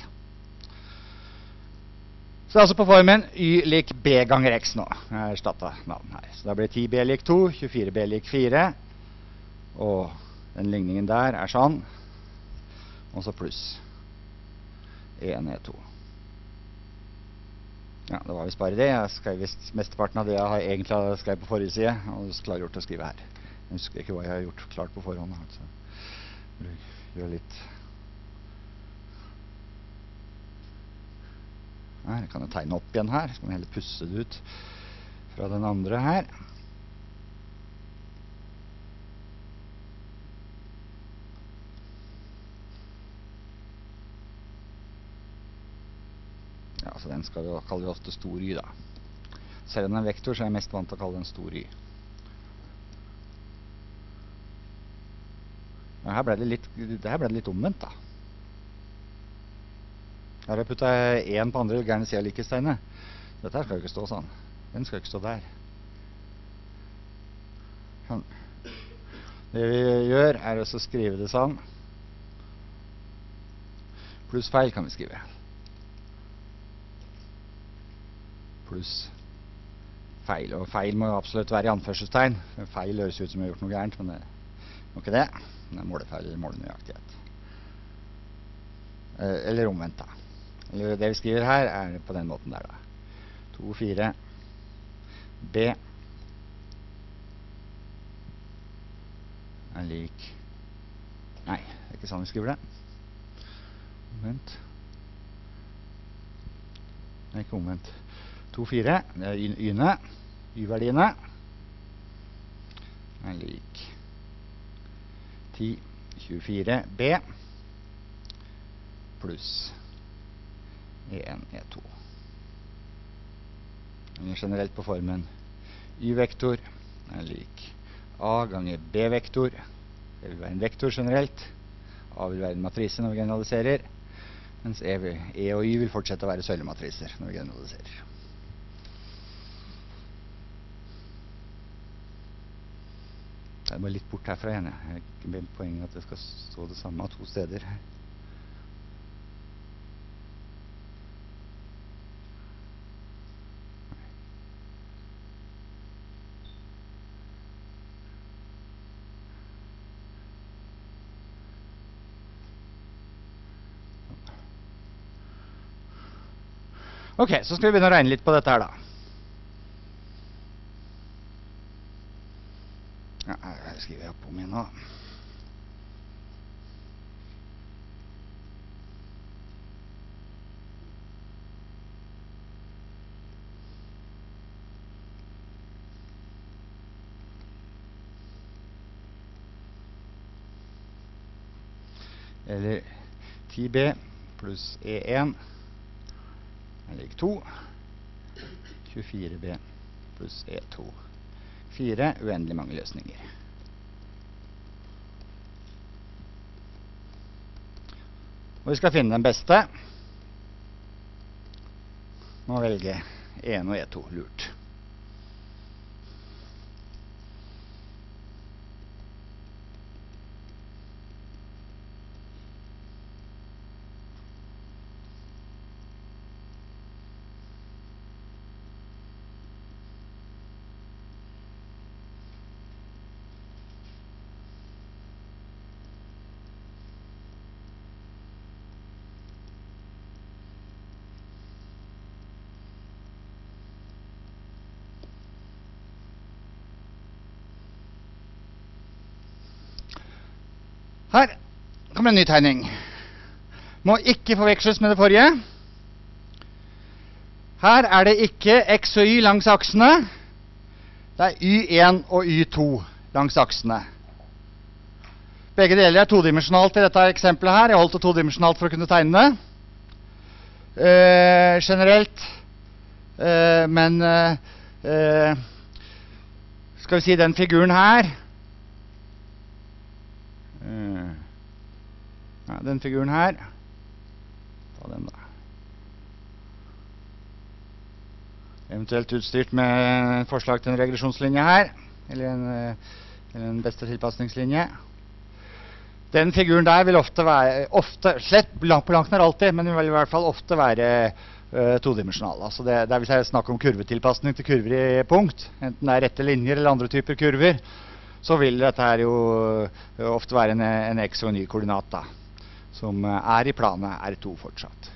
Så det er altså på formen y lik b ganger x nå. Jeg har erstattet navn her. Så da blir ti b lik to, tjuefire b lik fire, og den ligningen der er sånn, og så pluss en e to. Ja, det var visst bare det. Jeg skrev visst mesteparten av det jeg har egentlig skrevet på forrige side, og det er klargjort å skrive her. Jeg husker ikke hva jeg har gjort klart på forhånd. Altså. Gjør litt... Her kan jeg tegne opp igjen her, så kan jeg heller pusse det ut fra den andre her. Ja, så den skal vi, kaller vi ofte stor y da. Selv om den er vektor, så er jeg mest vant til å kalle den stor y. Ja, her ble det litt, her ble det litt omvendt da. Her har jeg puttet en på andre gærne siden av likestegnet. Dette her skal jo ikke stå sånn. Den skal ikke stå der. Sånn. Det vi gjør er å skrive det sånn. Pluss feil kan vi skrive. Pluss feil. Og feil må jo absolutt være i anførselstegn. Feil høres ut som jeg har gjort noe gærent, men det må ikke det. Det er målefeil eller målenøyaktighet. Eller omvendt da. Eller det vi skriver her er på den måten der da. to, fire, b er lik... Nei, det er ikke sånn vi skriver det. Omvendt. Det er ikke omvendt. to, fire, det er y-ene, y-verdiene, er lik ti, tjuefire, b pluss en e to. Generelt på formen y-vektor er lik a ganger b-vektor. Det vil være en vektor generelt. A vil være en matrise når vi generaliserer, mens e, e og y vil fortsette å være søylematriser når vi generaliserer. Det er bare litt bort herfra igjen. Jeg har ikke med poenget at det skal stå det samme av to steder her. Ok, så skal vi begynne å regne litt på dette her da. Ja, her skriver jeg opp om igjen nå. Eller ti b pluss e en er lik to. tjuefire b pluss e to. fire, uendelig mange løsninger. Og vi skal finne den beste. Må velge e en og e to, lurt. Her kommer en ny tegning. Må ikke forveksles med det forrige. Her er det ikke x og y langs aksene. Det er y en og y to langs aksene. Begge deler er todimensionalt i dette eksempelet her. Jeg holdt det todimensionalt for å kunne tegne det. Eh, generelt. Eh, men eh, skal vi si den figuren her. Ja, den figuren her. Ta den da. eventuelt utstyrt med forslag til en regresjonslinje her, eller en, eller en beste tilpasningslinje. Den figuren der vil ofte være, ofte, slett langt på langt nær alltid, men vil i hvert fall ofte være uh, todimensjonal. Altså det, det er hvis jeg snakker om kurvetilpasning til kurver i punkt, enten det er rette linjer eller andre typer kurver, så vil dette her jo uh, ofte være en, en x og en y koordinat da, som uh, er i planet R to fortsatt.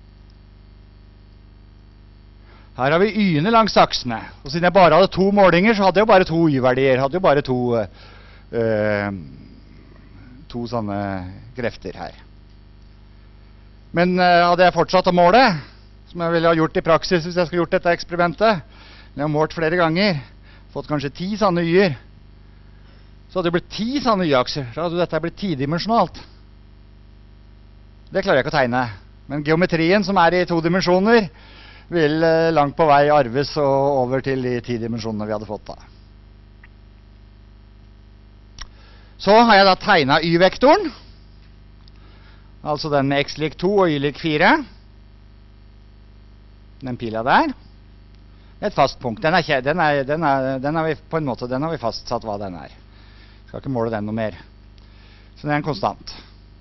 Her har vi y-ene langs aksene, og siden jeg bare hadde to målinger, så hadde jeg jo bare to y-verdier, hadde jo bare to... Uh, to sånne krefter her. Men uh, hadde jeg fortsatt å måle, som jeg ville ha gjort i praksis hvis jeg skulle gjort dette eksperimentet, jeg har målt flere ganger, fått kanskje ti sånne y-er, så hadde det blitt ti sånne y-akser, så hadde dette blitt tidimensjonalt. Det klarer jeg ikke å tegne. Men geometrien som er i to dimensjoner, vil uh, langt på vei arves og over til de ti dimensjonene vi hadde fått da. Så har jeg da tegnet y-vektoren, altså den x lik to og y lik fire. Den pila der. Et fast punkt. Den er, den er, den er, den er vi på en måte, den har vi fastsatt hva den er. Skal ikke måle den noe mer. Så det er en konstant.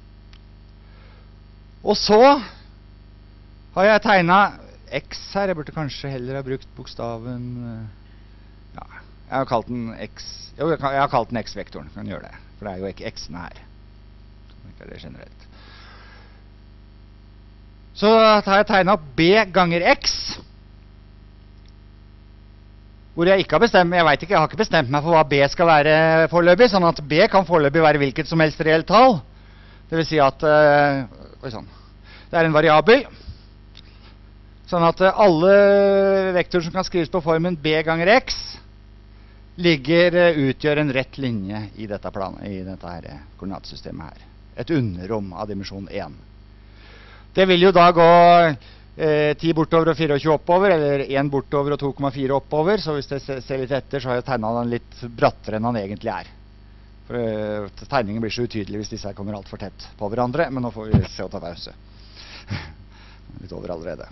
Og så har jeg tegnet x her. Jeg burde kanskje heller ha brukt bokstaven... Ja, jeg har kalt den x... Jo, jeg har kalt den x-vektoren. Kan gjøre det. For det er jo ikke x-ene her. Ikke det generelt. Så har jeg tegnet opp b ganger x. Hvor jeg ikke har bestemt, jeg vet ikke, jeg har ikke bestemt meg for hva b skal være foreløpig, sånn at b kan foreløpig være hvilket som helst reelt tall. Det vil si at, uh, oi sånn, det er en variabel. Sånn at uh, alle vektorer som kan skrives på formen b ganger x, ligger, utgjør en rett linje i dette, planet, i dette her koordinatsystemet her. Et underrom av dimensjon én. Det vil jo da gå eh, ti bortover og tjuefire oppover, eller én bortover og to komma fire oppover, så hvis dere ser litt etter, så har jeg tegnet den litt brattere enn han egentlig er. For eh, tegningen blir så utydelig hvis disse her kommer alt for tett på hverandre, men nå får vi se å ta pause. Litt over allerede.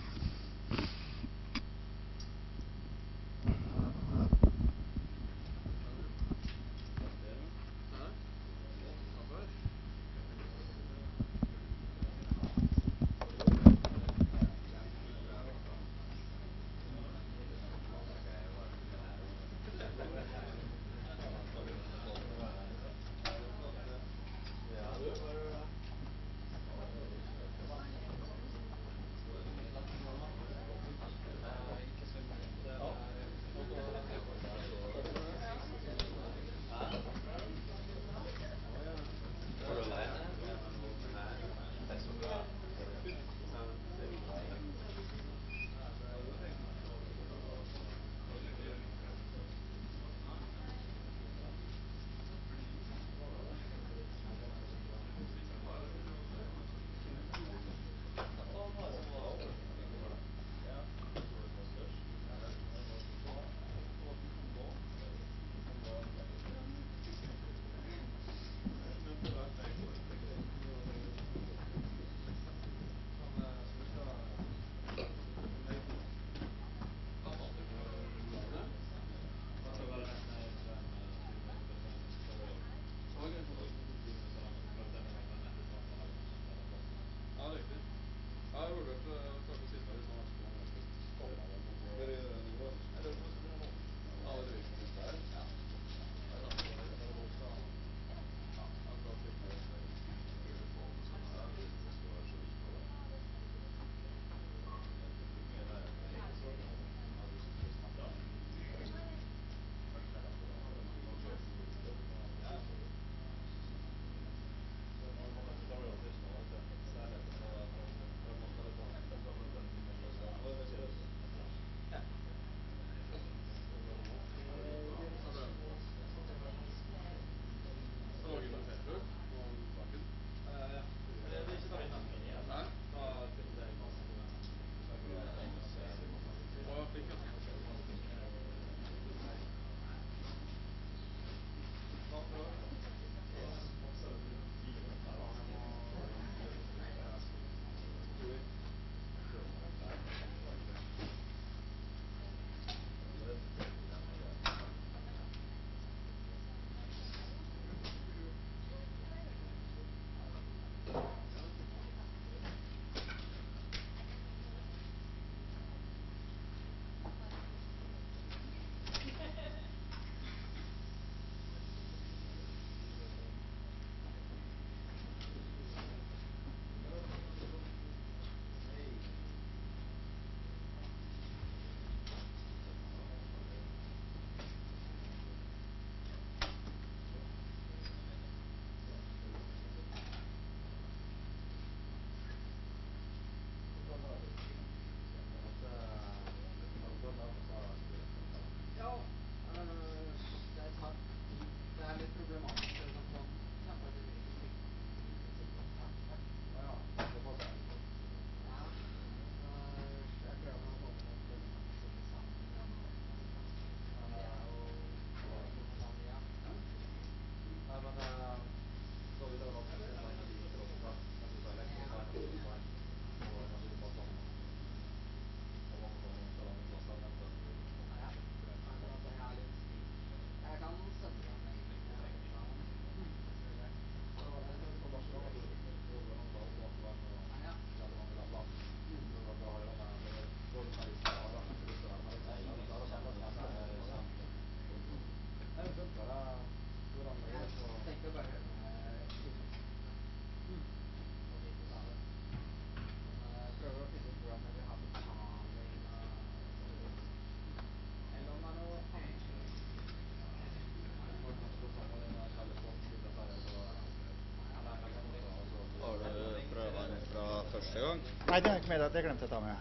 Nei, det er ikke med. Det glemte jeg å ta med.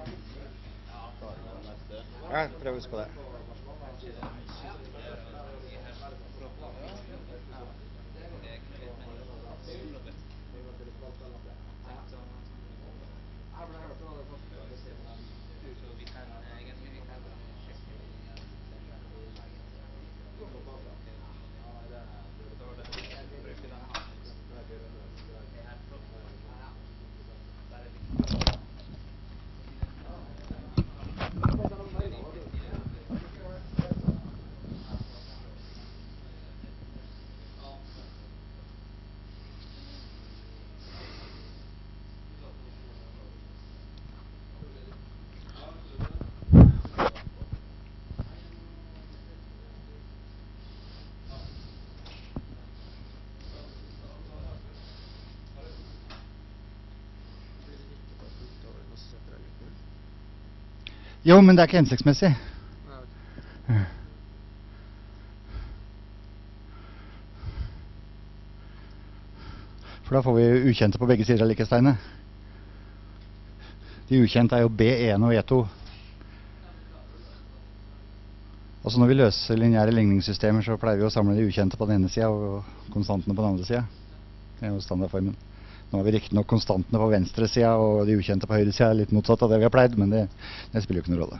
Ja, prøv å huske på det. Jo, men det er ikke hensiktsmessig. For da får vi ukjente på begge sider av likesteinet. De ukjente er jo B en og E to. Altså når vi løser lineære ligningssystemer, så pleier vi å samle de ukjente på den ene siden og konstantene på den andre siden. Det er jo standardformen. Nå har vi riktig nok konstantene på venstre siden og de ukjente på høyre siden, litt motsatt av det vi har pleid, men det, det spiller jo ikke noen rolle.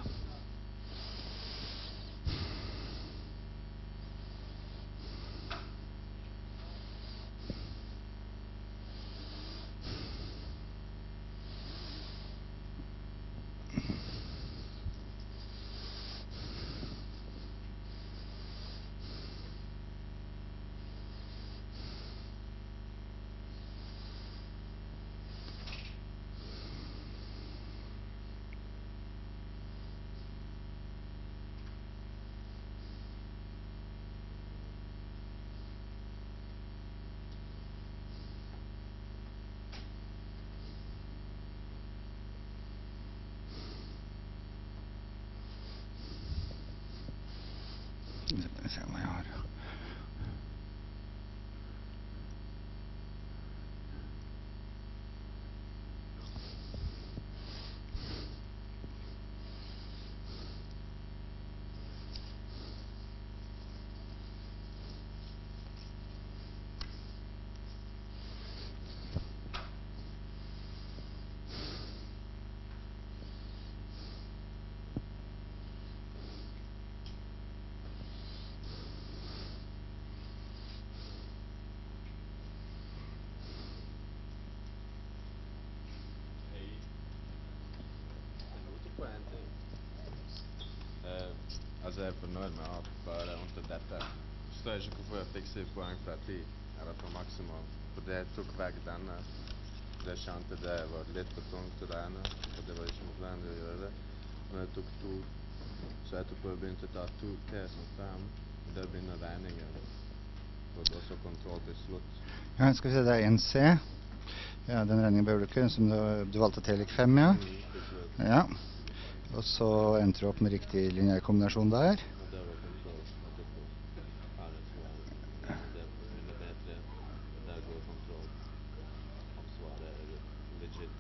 Skal vi se hva jeg har. Altså jeg er fornøyd med at bare rundt dette. Forstår jeg ikke hvorfor jeg fikk syv poeng fra ti, eller fra maksimum. For det tok vekk denne. Det skjønte det var litt for tungt til det ene, og det var ikke nødvendig å gjøre det. Men jeg tok to, så etterpå begynte jeg å ta to T som fem, og det begynner regningen. Og det også kontroll til slutt. Ja, skal vi se, det er en C. Ja, den regningen behøver du ikke, som du, du valgte T lik fem, ja. Mm, ja. Og så endte du opp med riktig lineær kombinasjon der. Og det var kontroll. Her er svaret. Det begynner bedre. Der går kontroll. Om svaret er legit.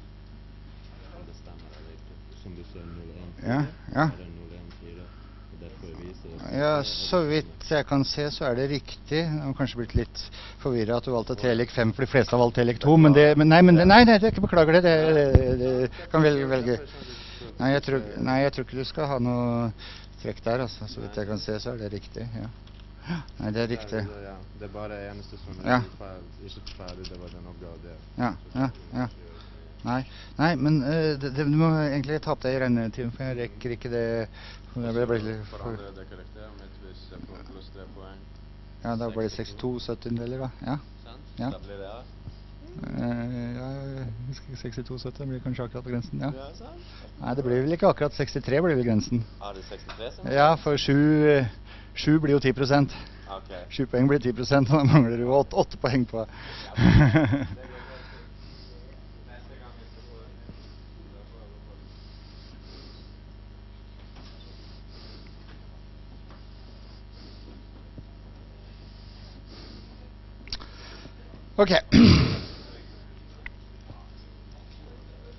Om det stemmer eller ikke. Som du ser null en fire. Ja, ja. Her er null en fire. Og derfor viser det. Ja, så vidt jeg kan se, så er det riktig. Jeg har kanskje blitt litt forvirret at du valgte T lik fem, for de fleste har valgt T lik to. Men det, men nei, men det, nei, nei, det er ikke beklager det. Det, det, det kan velge. velge. Nei jeg, tror, nei, jeg tror ikke du skal ha noe trekk der, altså. Så vidt jeg kan se, så er det riktig, ja. Nei, det er riktig. Ja, det er bare eneste som er ja. ikke ferdig, det var den oppgaven der. Ja, ja, ja. Nei, nei men uh, det, det, du må egentlig ta opp det i regnetimen, for jeg rekker ikke det. Jeg ble, ble litt for andre er det karakteren mitt hvis jeg får pluss tre poeng. Ja, da blir det sekstito syttendeler da, ja. Sant? Ja. Da blir det, ja. Uh, ja, jeg husker ikke sekstito sytti, blir kanskje akkurat på grensen, ja. Ja, sant? Nei, det blir vel ikke akkurat sekstitre blir vel grensen. Er det sekstitre som? Ja, for sju blir jo ti prosent. Ok. sju poeng blir ti prosent, og da mangler du åtte, åtte poeng på. Ok.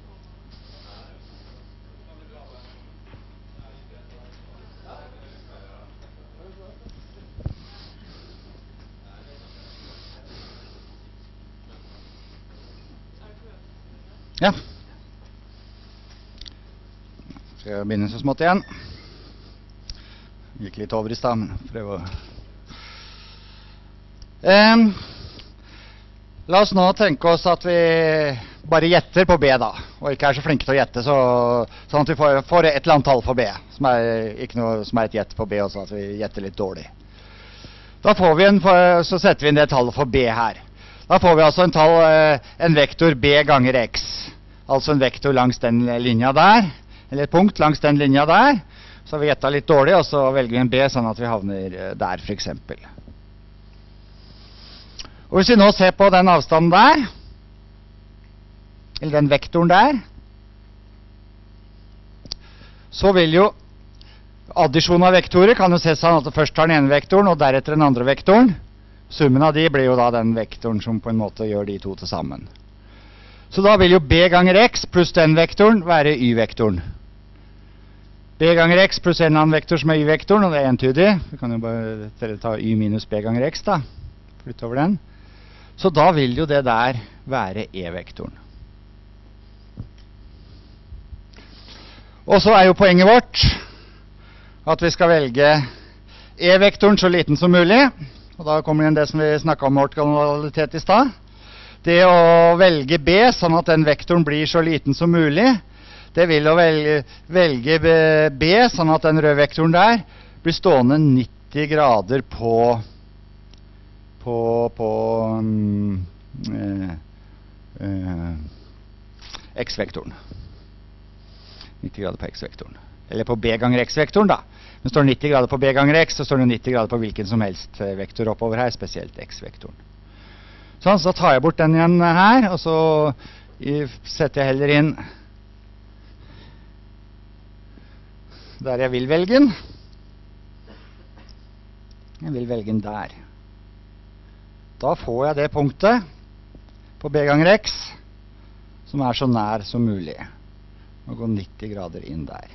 Ja. Skal jeg begynne så smått igjen. Gikk litt over i stad, men prøv å... Um, la oss nå tenke oss at vi bare gjetter på B da, og ikke er så flinke til å gjette, så, sånn at vi får, får et eller annet tall for B, som er, ikke noe, som er et gjett på B også, at vi gjetter litt dårlig. Da får vi en, så setter vi inn det tallet for B her. Da får vi altså en, tall, en vektor B ganger X, altså en vektor langs den linja der, eller et punkt langs den linja der. Så har vi gjettet litt dårlig, og så velger vi en B sånn at vi havner der for eksempel. Og hvis vi nå ser på den avstanden der, eller den vektoren der, så vil jo addisjon av vektorer kan jo se sånn at det først tar den ene vektoren, og deretter den andre vektoren. Summen av de blir jo da den vektoren som på en måte gjør de to til sammen. Så da vil jo B ganger X pluss den vektoren være Y-vektoren. B ganger X pluss en annen vektor som er Y-vektoren, og det er entydig. Vi kan jo bare ta Y minus B ganger X da, flytte over den. Så da vil jo det der være E-vektoren. Og så er jo poenget vårt at vi skal velge E-vektoren så liten som mulig. Og da kommer igjen det som vi snakket om ortogonalitet i stad. Det å velge B sånn at den vektoren blir så liten som mulig, det vil å velge, velge B sånn at den røde vektoren der blir stående nitti grader på på, på um, uh, uh, X-vektoren. nitti grader på X-vektoren. Eller på B ganger X-vektoren da. Når det står nitti grader på B ganger X, så står det nitti grader på hvilken som helst vektor oppover her, spesielt X-vektoren. Sånn, så tar jeg bort den igjen her, og så setter jeg heller inn der jeg vil velge den. Jeg vil velge den der. Da får jeg det punktet på B ganger X som er så nær som mulig. Og gå nitti grader inn der.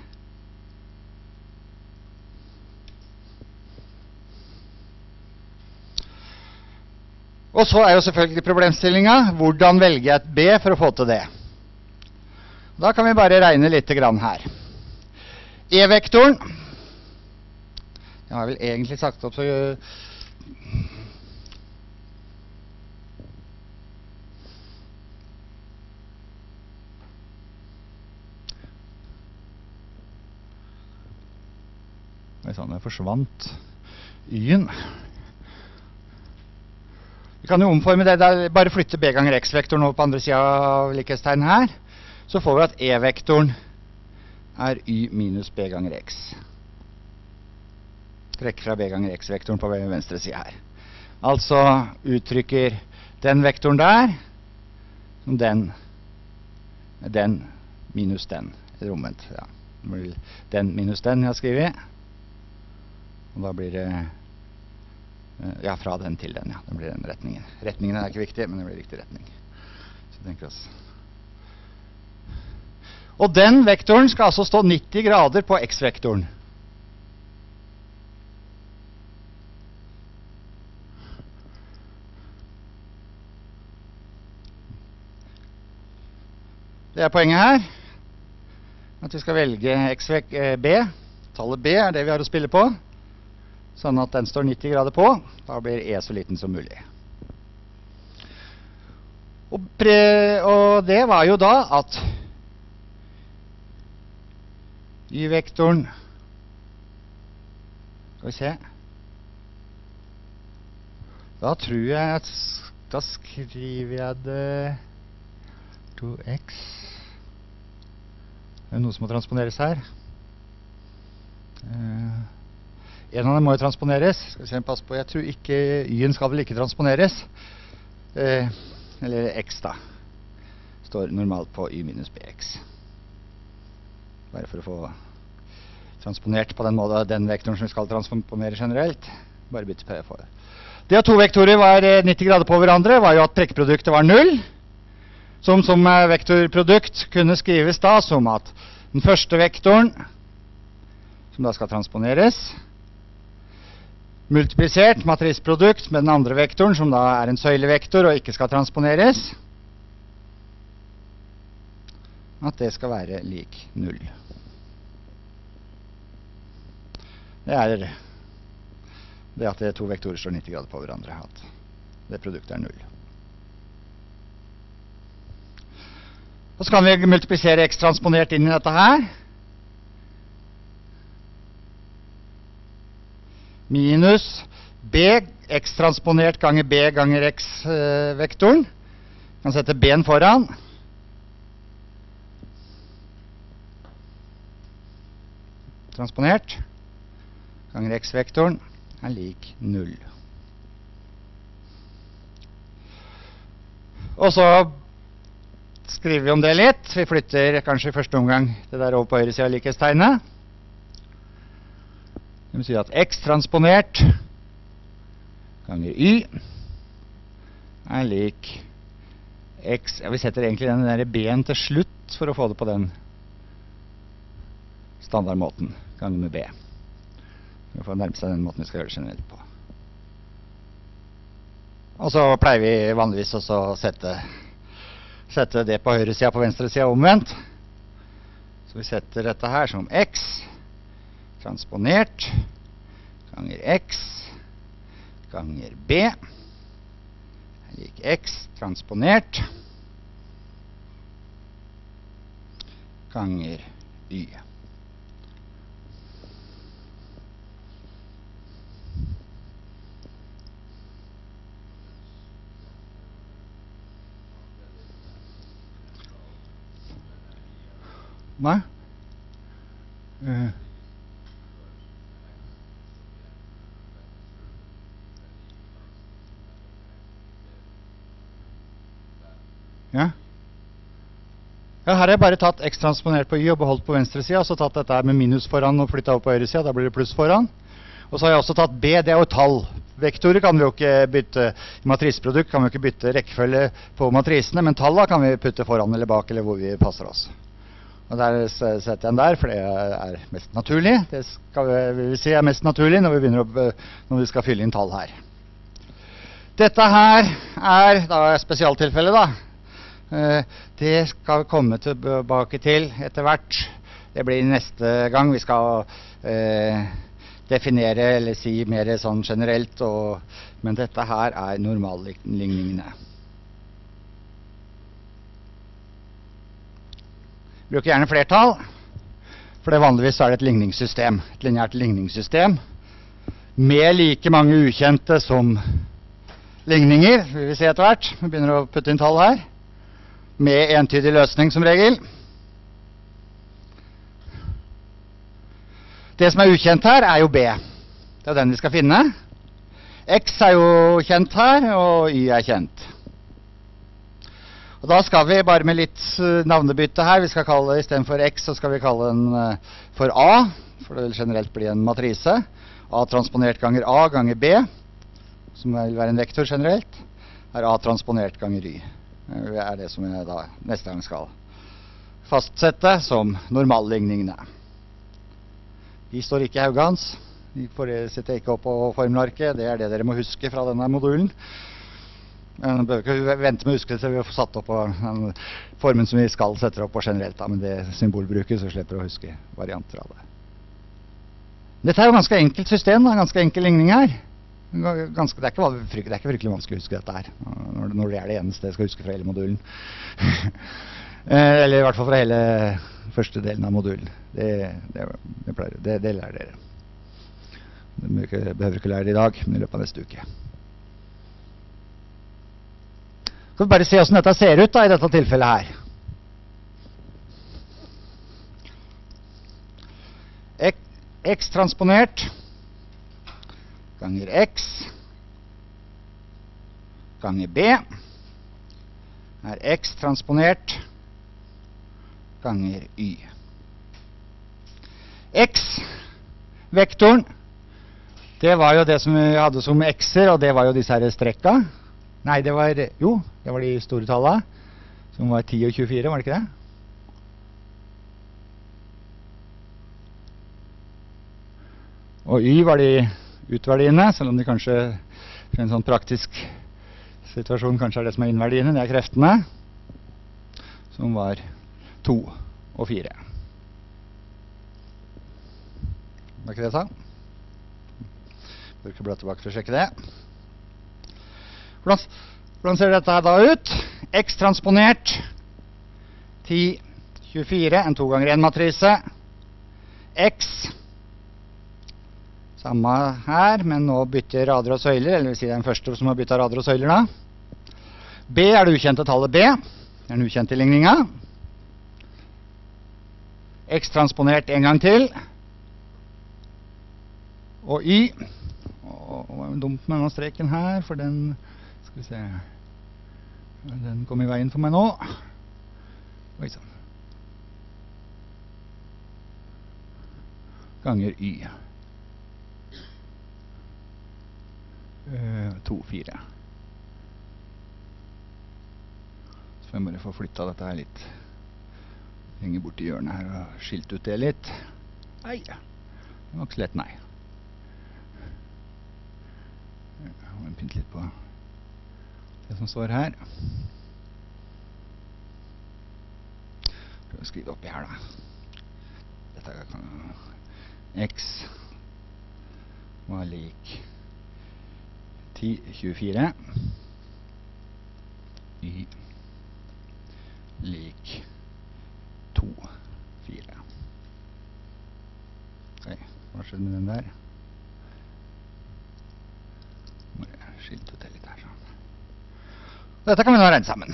Og så er jo selvfølgelig problemstillingen, hvordan velger jeg et B for å få til det? Da kan vi bare regne litt grann her. E-vektoren, jeg har vel egentlig sagt opp så... Sånn, det forsvant Y-en. Vi kan jo omforme det, der, bare flytte B ganger X-vektoren over på andre siden av likhetstegnen her, så får vi at E-vektoren er Y minus B ganger X. Trekk fra B ganger X-vektoren på venstre side her. Altså uttrykker den vektoren der som den, den minus den, eller omvendt, ja. Den minus den jeg har skrevet. Og da blir det, ja, fra den til den, ja, det blir den retningen. Retningen er ikke viktig, men det blir riktig retning. Så tenker oss. Og den vektoren skal altså stå nitti grader på X-vektoren. Det er poenget her, at vi skal velge X B. Tallet B er det vi har å spille på. Sånn at den står nitti grader på, da blir E så liten som mulig. Og, pre, og det var jo da at Y-vektoren, skal vi se, da tror jeg at, da skriver jeg det to X. Det er noe som må transponeres her. Uh, En av dem må jo transponeres. Skal vi se en pass på. Jeg tror ikke Y-en skal vel ikke transponeres. Eh, eller X da. Står normalt på Y minus B X. Bare for å få transponert på den måten den vektoren som vi skal transponere generelt. Bare bytte P for det. Det at to vektorer var nitti grader på hverandre var jo at trekkproduktet var null. Som som vektorprodukt kunne skrives da som at den første vektoren, som da skal transponeres, multiplisert matriseprodukt med den andre vektoren, som da er en søylevektor og ikke skal transponeres. at det skal være lik null. Det er det at det to vektorer står nitti grader på hverandre, at det produktet er null. Og så kan vi multiplisere x transponert inn i dette her. Minus b, x transponert ganger b ganger x-vektoren. Vi kan sette b-en foran. Transponert ganger x-vektoren er lik null. Og så skriver vi om det litt. Vi flytter kanskje i første omgang det der over på høyre siden av likhetstegnet. Det vil si at x transponert ganger y er lik x. Ja, vi setter egentlig den der b-en til slutt for å få det på den standardmåten, ganger med b. Vi får nærme seg den måten vi skal gjøre det generelt på. Og så pleier vi vanligvis også å sette, sette det på høyre siden på venstre siden omvendt. Så vi setter dette her som x transponert ganger x ganger b er lik x transponert ganger y. Hva? Uh. Ja. Ja, her har jeg bare tatt x transponert på y og beholdt på venstre siden, og så tatt dette her med minus foran og flyttet opp på høyre siden, da blir det pluss foran. Og så har jeg også tatt b, det er jo tall. Vektorer kan vi jo ikke bytte, i matriseprodukt kan vi jo ikke bytte rekkefølge på matrisene, men tallene kan vi putte foran eller bak, eller hvor vi passer oss. Og der setter jeg den der, for det er mest naturlig. Det skal vi, vil si er mest naturlig når vi, begynner å, når vi skal fylle inn tall her. Dette her er da spesialtilfellet da. Det skal vi komme tilbake til etter hvert. Det blir neste gang vi skal eh, definere eller si mer sånn generelt, og, men dette her er normalligningene. Bruker gjerne flertall, for det vanligvis er det et ligningssystem, et lineært ligningssystem, med like mange ukjente som ligninger, vil vi se etter hvert. Vi begynner å putte inn tall her, med entydig løsning som regel. Det som er ukjent her er jo b. Det er den vi skal finne. X er jo kjent her, og y er kjent. Og da skal vi bare med litt navnebytte her, vi skal kalle det, i stedet for x, så skal vi kalle den for a, for det vil generelt bli en matrise. A transponert ganger a ganger b, som vil være en vektor generelt, er a transponert ganger y. Det er det som jeg da neste gang skal fastsette som normalligningene. De står ikke i Haugans, de sitter ikke opp på formelarket, det er det dere må huske fra denne modulen. Men bør ikke vente med å huske det til vi har satt opp på den formen som vi skal sette opp på generelt, da, med det symbolbruket, så slipper å huske varianter av det. Dette er jo ganske enkelt system, da, ganske enkel ligning her. Ganske, det, er ikke, det er ikke virkelig vanskelig å huske dette her, når, når det er det eneste jeg skal huske fra hele modulen. Eller i hvert fall fra hele første delen av modulen. Det, det, det, pleier, det, det lærer dere. Det behøver ikke lære det i dag, men i løpet av neste uke. Så vi bare se hvordan dette ser ut da, i dette tilfellet her. X, x transponert ganger x ganger b er x transponert ganger y. X-vektoren, det var jo det som vi hadde som x-er, og det var jo disse her strekka. Nei, det var, jo, det var de store tallene, som var ti og tjuefire, var det ikke det? Og y var de utverdiene, selv om de kanskje, for en sånn praktisk situasjon, kanskje er det som er innverdiene, det er kreftene, som var to og fire. Var ikke det jeg sa? Bør ikke bla tilbake for å sjekke det. Hvordan, hvordan ser dette da ut? X transponert ti, tjuefire, en to ganger en matrise. X, samme her, men nå bytter rader og søyler, eller vil si det er den første som har byttet rader og søyler da. B er det ukjente tallet B, det er den ukjente ligningen. X transponert en gang til. Og Y, og det var dumt med denne streken her, for den, skal vi se, den kom i veien for meg nå. Oi sånn. Ganger Y. Uh, to, fire. Så får jeg bare få flyttet dette her litt. Henger bort i hjørnet her og skilt ut det litt. Nei, det var ikke så lett, nei. Jeg må pynte litt på det som står her. Prøv å skrive oppi her da. Dette kan X var lik ti, tjuefire. Y lik to, fire. Ok, hva skjedde med den der? Må jeg skilte ut det litt her sånn. Dette kan vi nå regne sammen.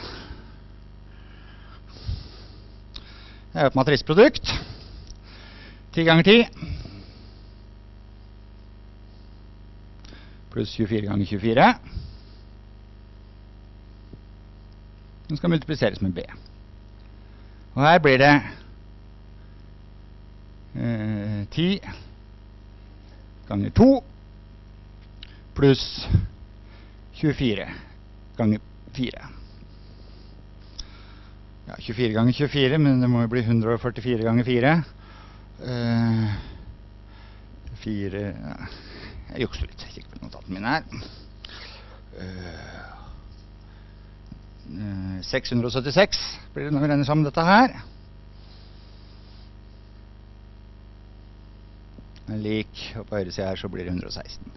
Det er jo et matriseprodukt. ti ganger ti. Pluss tjuefire ganger tjuefire. Den skal multipliseres med B. Og her blir det eh, ti ganger to pluss tjuefire ganger fire. Ja, tjuefire ganger tjuefire, men det må jo bli hundre og førtifire ganger fire. Uh, fire ja. Jeg jukser litt, jeg kikker på notatene mine her. Uh, uh, seks hundre og syttiseks blir det når vi regner sammen dette her. Lik, og på høyre siden her så blir det hundre og seksten.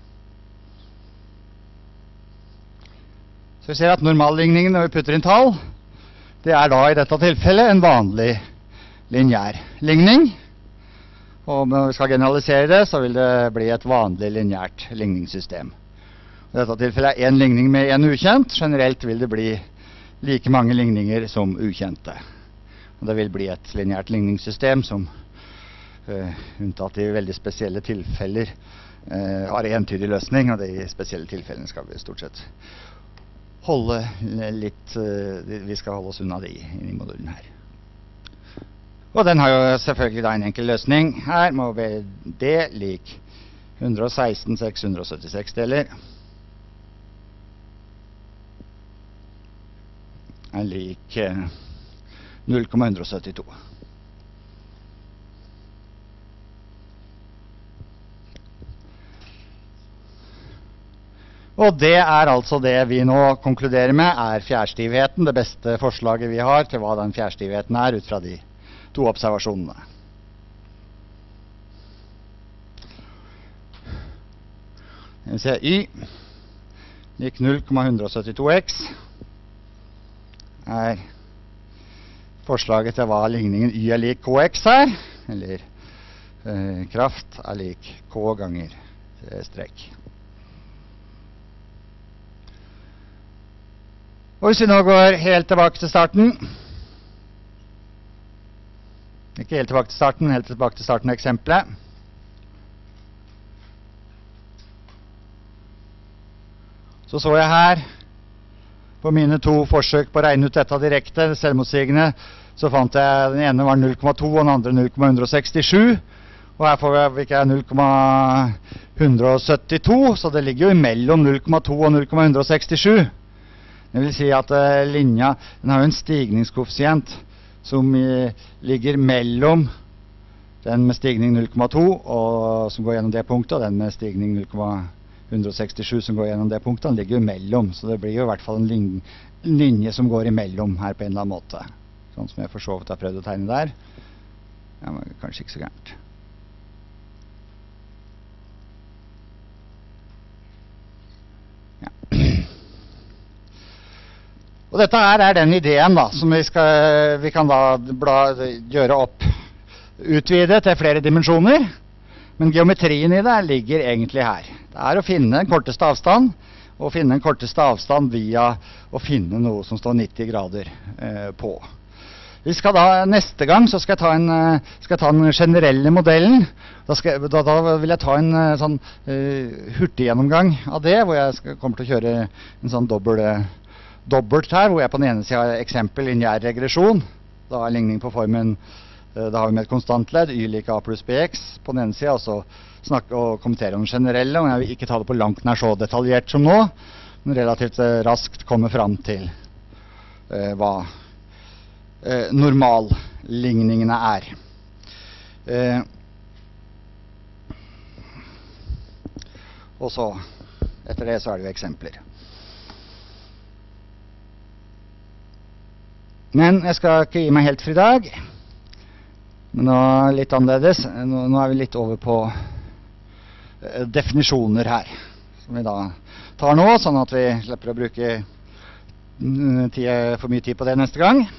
Så vi ser at normalligningen når vi putter inn tall, det er da i dette tilfellet en vanlig lineær ligning. Og når vi skal generalisere det, så vil det bli et vanlig lineært ligningssystem. I dette tilfellet er en ligning med en ukjent. Generelt vil det bli like mange ligninger som ukjente. Og det vil bli et lineært ligningssystem som, uh, unntatt i veldig spesielle tilfeller, uh, har en entydig løsning. Og de spesielle tilfellene skal vi stort sett holde litt, uh, vi skal holde oss unna de i modulen her. Og den har jo selvfølgelig da en enkel løsning. Her må vi D lik hundre og seksten seks hundre og syttiseks deler. Er lik null komma ett syv to. Og det er altså det vi nå konkluderer med er fjærstivheten, det beste forslaget vi har til hva den fjærstivheten er ut fra de to observasjonene. Jeg vil se Y lik null komma ett syv to x er forslaget til hva ligningen Y er lik Kx her, eller eh, kraft er lik K ganger eh, strek. Og hvis vi nå går helt tilbake til starten, ikke helt tilbake til starten, helt tilbake til starten av eksempelet. Så så jeg her, på mine to forsøk på å regne ut dette direkte, selvmotsigende, så fant jeg den ene var null komma to og den andre null komma ett seks sju. Og her får jeg ikke null komma ett syv to, så det ligger jo imellom null komma to og null komma ett seks sju. Det vil si at uh, linja, den har jo en stigningskoeffisient som i, ligger mellom den med stigning null komma to og som går gjennom det punktet, og den med stigning null komma ett seks sju som går gjennom det punktet, den ligger jo imellom, så det blir jo i hvert fall en lin linje som går imellom her på en eller annen måte. sånn som jeg for så vidt har prøvd å tegne der. Ja, men kanskje ikke så gærent. Ja. Og dette her er den ideen da, som vi, skal, vi kan da bla, gjøre opp, utvide til flere dimensjoner. Men geometrien i det ligger egentlig her. Det er å finne den korteste avstand, og finne den korteste avstand via å finne noe som står nitti grader eh, på. Vi skal da, neste gang så skal jeg ta, en, skal jeg ta den generelle modellen. Da, skal, da, da vil jeg ta en sånn uh, hurtiggjennomgang av det, hvor jeg skal, kommer til å kjøre en sånn dobbelt, dobbelt her, hvor jeg på den ene siden har eksempel lineær regresjon. Da er ligning på formen, uh, da har vi med et konstantledd, y lik a pluss bx på den ene siden, og så snakke og kommentere om den generelle, og jeg vil ikke ta det på langt nær så detaljert som nå, men relativt uh, raskt komme fram til uh, hva Eh, normalligningene er. Eh, og så, etter det så er det jo eksempler. Men jeg skal ikke gi meg helt fri dag. Men nå er det litt annerledes. Nå, nå er vi litt over på eh, definisjoner her, som vi da tar nå, sånn at vi slipper å bruke mm, tida, for mye tid på det neste gang.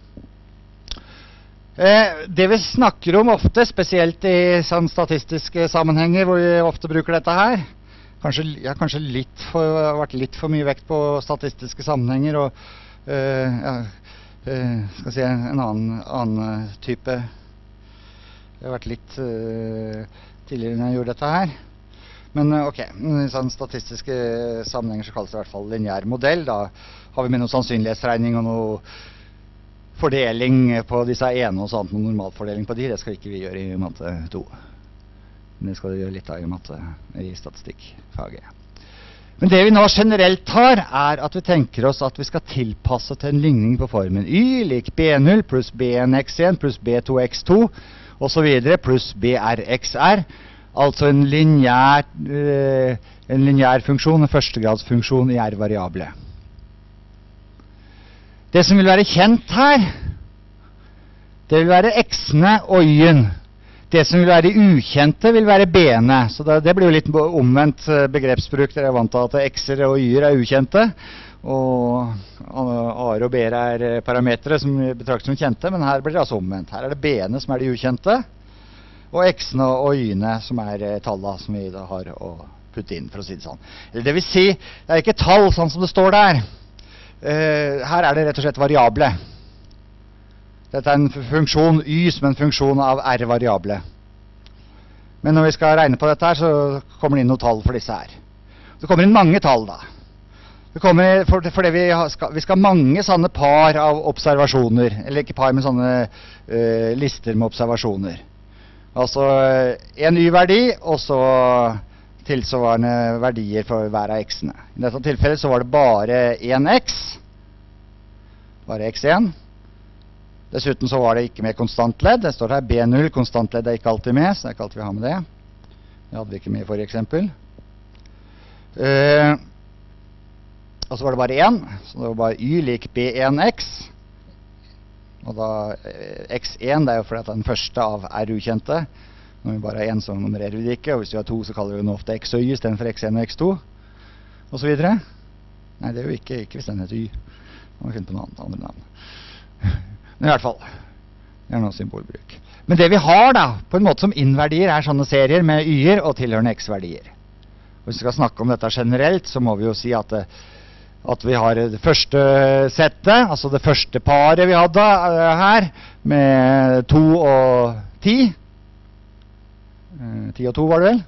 Eh, det vi snakker om ofte, spesielt i sånn statistiske sammenhenger hvor vi ofte bruker dette her, kanskje, ja, kanskje litt for, har vært litt for mye vekt på statistiske sammenhenger og eh, ja, eh, skal si en annen, annen type. Det har vært litt eh, tidligere når jeg gjorde dette her. Men eh, ok, i sånn statistiske sammenhenger så kalles det i hvert fall lineær modell. Da har vi med noe sannsynlighetsregning og noe fordeling på disse ene og sånt, noen normalfordeling på de, det skal ikke vi gjøre i matte to. Men det skal vi gjøre litt av i matte, i statistikkfaget. Men det vi nå generelt har, er at vi tenker oss at vi skal tilpasse til en ligning på formen y lik b null pluss b en x en pluss b to x to, og så videre, pluss brxr. Altså en lineær, eh, en lineær funksjon, en førstegradsfunksjon i r-variable. Det som vil være kjent her, det vil være x-ene og y-en. Det som vil være ukjente vil være b-ene. Så det, det blir jo litt omvendt begrepsbruk. Dere er vant til at x-er og y-er er ukjente, og a-er og b-er er parametere som vi betrakter som kjente, men her blir det altså omvendt. Her er det b-ene som er de ukjente, og x-ene og y-ene som er tallene som vi da har å putte inn, for å si det sånn. Eller det vil si, det er ikke tall sånn som det står der. Uh, her er det rett og slett variable. Dette er en funksjon y som en funksjon av r-variable. Men når vi skal regne på dette her, så kommer det inn noen tall for disse her. Det kommer inn mange tall da. Det kommer, for, fordi vi skal, vi skal ha mange sånne par av observasjoner, eller ikke par, men sånne uh, lister med observasjoner. Altså en y-verdi, og så tilsvarende verdier for hver av x-ene. I dette tilfellet så var det bare en x, bare x en. Dessuten så var det ikke med konstantledd. Det står her b null, konstantledd er ikke alltid med, så det er ikke alltid vi har med det. Det hadde vi ikke med i forrige eksempel. Uh, og så var det bare en, så det var bare y lik b en x. Og da uh, x en, det er jo fordi at den første av r ukjente. Når vi bare har en, så nummererer vi det ikke, og hvis vi har to, så kaller vi den ofte x og y i stedet for x en og x to, og så videre. Nei, det er jo ikke, ikke hvis den heter y. Man må finne på noe annet, andre navn. Men i hvert fall, det er noe symbolbruk. Men det vi har da, på en måte som innverdier, er sånne serier med y-er og tilhørende x-verdier. Hvis vi skal snakke om dette generelt, så må vi jo si at, at vi har det første settet, altså det første paret vi hadde her, med to og ti. ti og to var det vel?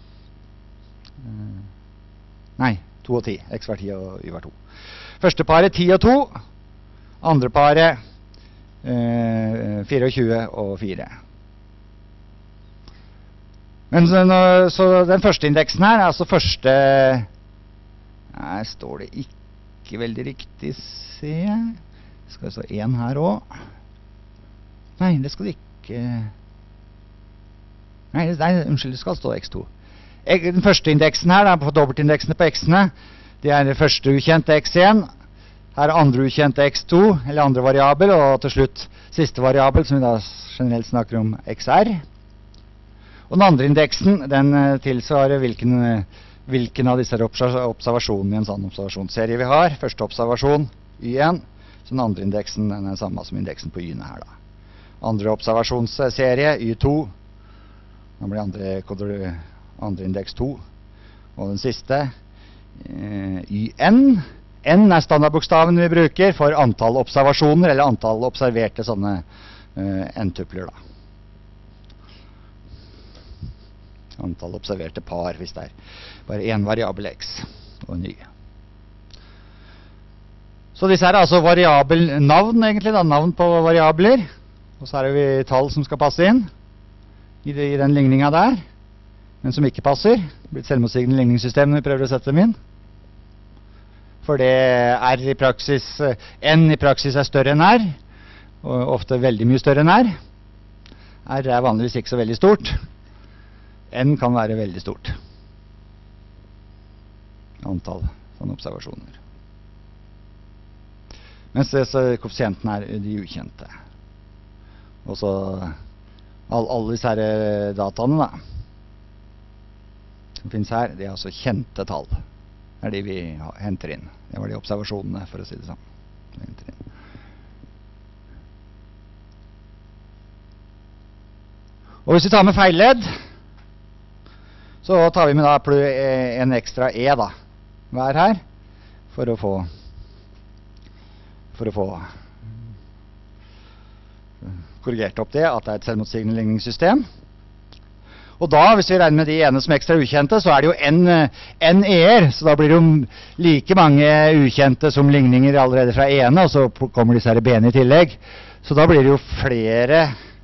Nei, to og ti. X var ti og y var to. Første paret ti og to. Andre paret eh, tjuefire og fire. Men så, så den første indeksen her, altså første... Her står det ikke veldig riktig, se. Skal det stå en her også? Nei, det skal det ikke... Nei, nei, unnskyld, det skal stå x to. Den første indeksen her, da, på dobbeltindeksene på x-ene, det er det første ukjente x en. Her er andre ukjente x to, eller andre variabel, og til slutt siste variabel, som vi da generelt snakker om xr. Og den andre indeksen, den eh, tilsvarer hvilken, eh, hvilken av disse observ observasjonene i en sånn observasjonsserie vi har. Første observasjon, y en, så den andre indeksen den er samme som indeksen på y-ene her da. Andre observasjonsserie, y to, da blir andre, andre indeks to, og den siste, eh, yn. N er standardbokstaven vi bruker for antall observasjoner, eller antall observerte sånne uh, n-tupler da. Antall observerte par, hvis det er bare en variabel x og en y. Så disse er altså variabelnavn egentlig, da, navn på variabler. Og så er det vi tall som skal passe inn i, det, i den ligningen der, men som ikke passer. Det blir et selvmotsigende ligningssystem når vi prøver å sette dem inn. For det er i praksis, n i praksis er større enn r, og ofte veldig mye større enn r. R er vanligvis ikke så veldig stort. N kan være veldig stort. Antall sånne observasjoner. Mens koeffisienten er de ukjente. Og så all, alle disse her dataene da, som finnes her, det er altså kjente tall. Det er de vi henter inn. Det var de observasjonene, for å si det sånn. Og hvis vi tar med feilledd, så tar vi med da en ekstra e da, hver her, for å få for å få korrigert opp det, at det er et selvmotsigende ligningssystem. Og da, hvis vi regner med de ene som ekstra ukjente, så er det jo n, n e-er, så da blir det jo like mange ukjente som ligninger allerede fra ene, og så kommer disse her b-ene i tillegg. Så da blir det jo flere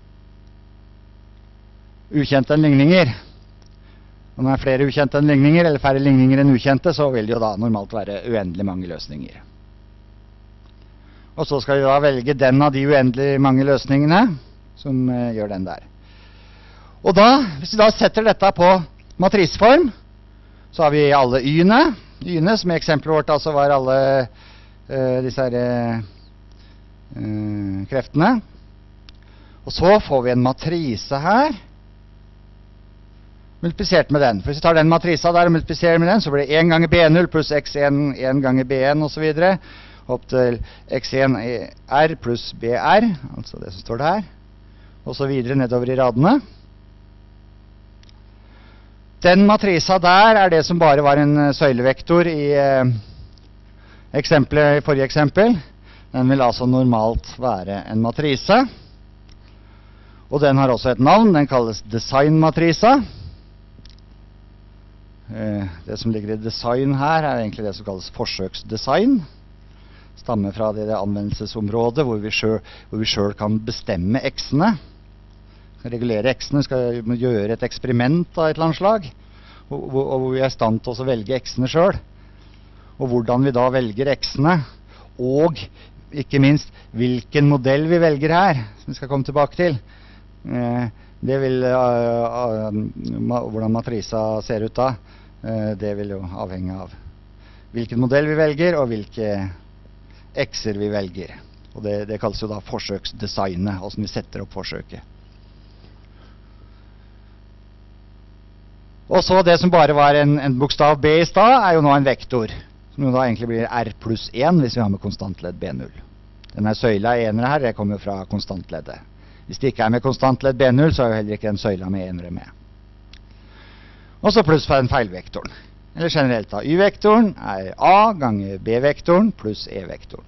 ukjente enn ligninger. Og når det er flere ukjente enn ligninger, eller færre ligninger enn ukjente, så vil det jo da normalt være uendelig mange løsninger. Og så skal vi da velge den av de uendelig mange løsningene som uh, gjør den der. Og da, hvis vi da setter dette på matriseform, så har vi alle y-ene. Y-ene, som i eksempelet vårt altså var alle uh, disse her uh, kreftene. Og så får vi en matrise her, multiplisert med den. For hvis vi tar den matrisa der og multipliserer med den, så blir det en ganger b null pluss x en, en ganger b en og så videre, opp til x en r pluss br, altså det som står der, og så videre nedover i radene. Den matrisa der er det som bare var en søylevektor i eh, eksempelet, i forrige eksempel. Den vil altså normalt være en matrise. Og den har også et navn, den kalles designmatrisa. Eh, det som ligger i design her er egentlig det som kalles forsøksdesign. Stammer fra det, det anvendelsesområdet hvor vi selv, hvor vi selv kan bestemme x-ene. Regulere x-ene, skal gjøre et eksperiment av et eller annet slag, og, og, og hvor vi er i stand til å velge x-ene selv. Og hvordan vi da velger x-ene, og ikke minst hvilken modell vi velger her, som vi skal komme tilbake til. Eh, det vil, uh, uh, ma hvordan matrisa ser ut da, uh, det vil jo avhenge av hvilken modell vi velger, og hvilke x-er vi velger. Og det, det kalles jo da forsøksdesignet, altså vi setter opp forsøket. Og så det som bare var en, en bokstav b i stad, er jo nå en vektor, som jo da egentlig blir r pluss en hvis vi har med konstantledd b null. Denne søyla enere her, det kommer jo fra konstantleddet. Hvis det ikke er med konstantledd b null, så er jo heller ikke en søyla med enere med. Og så pluss for den feilvektoren. Eller generelt da, y-vektoren er a ganger b-vektoren pluss e-vektoren.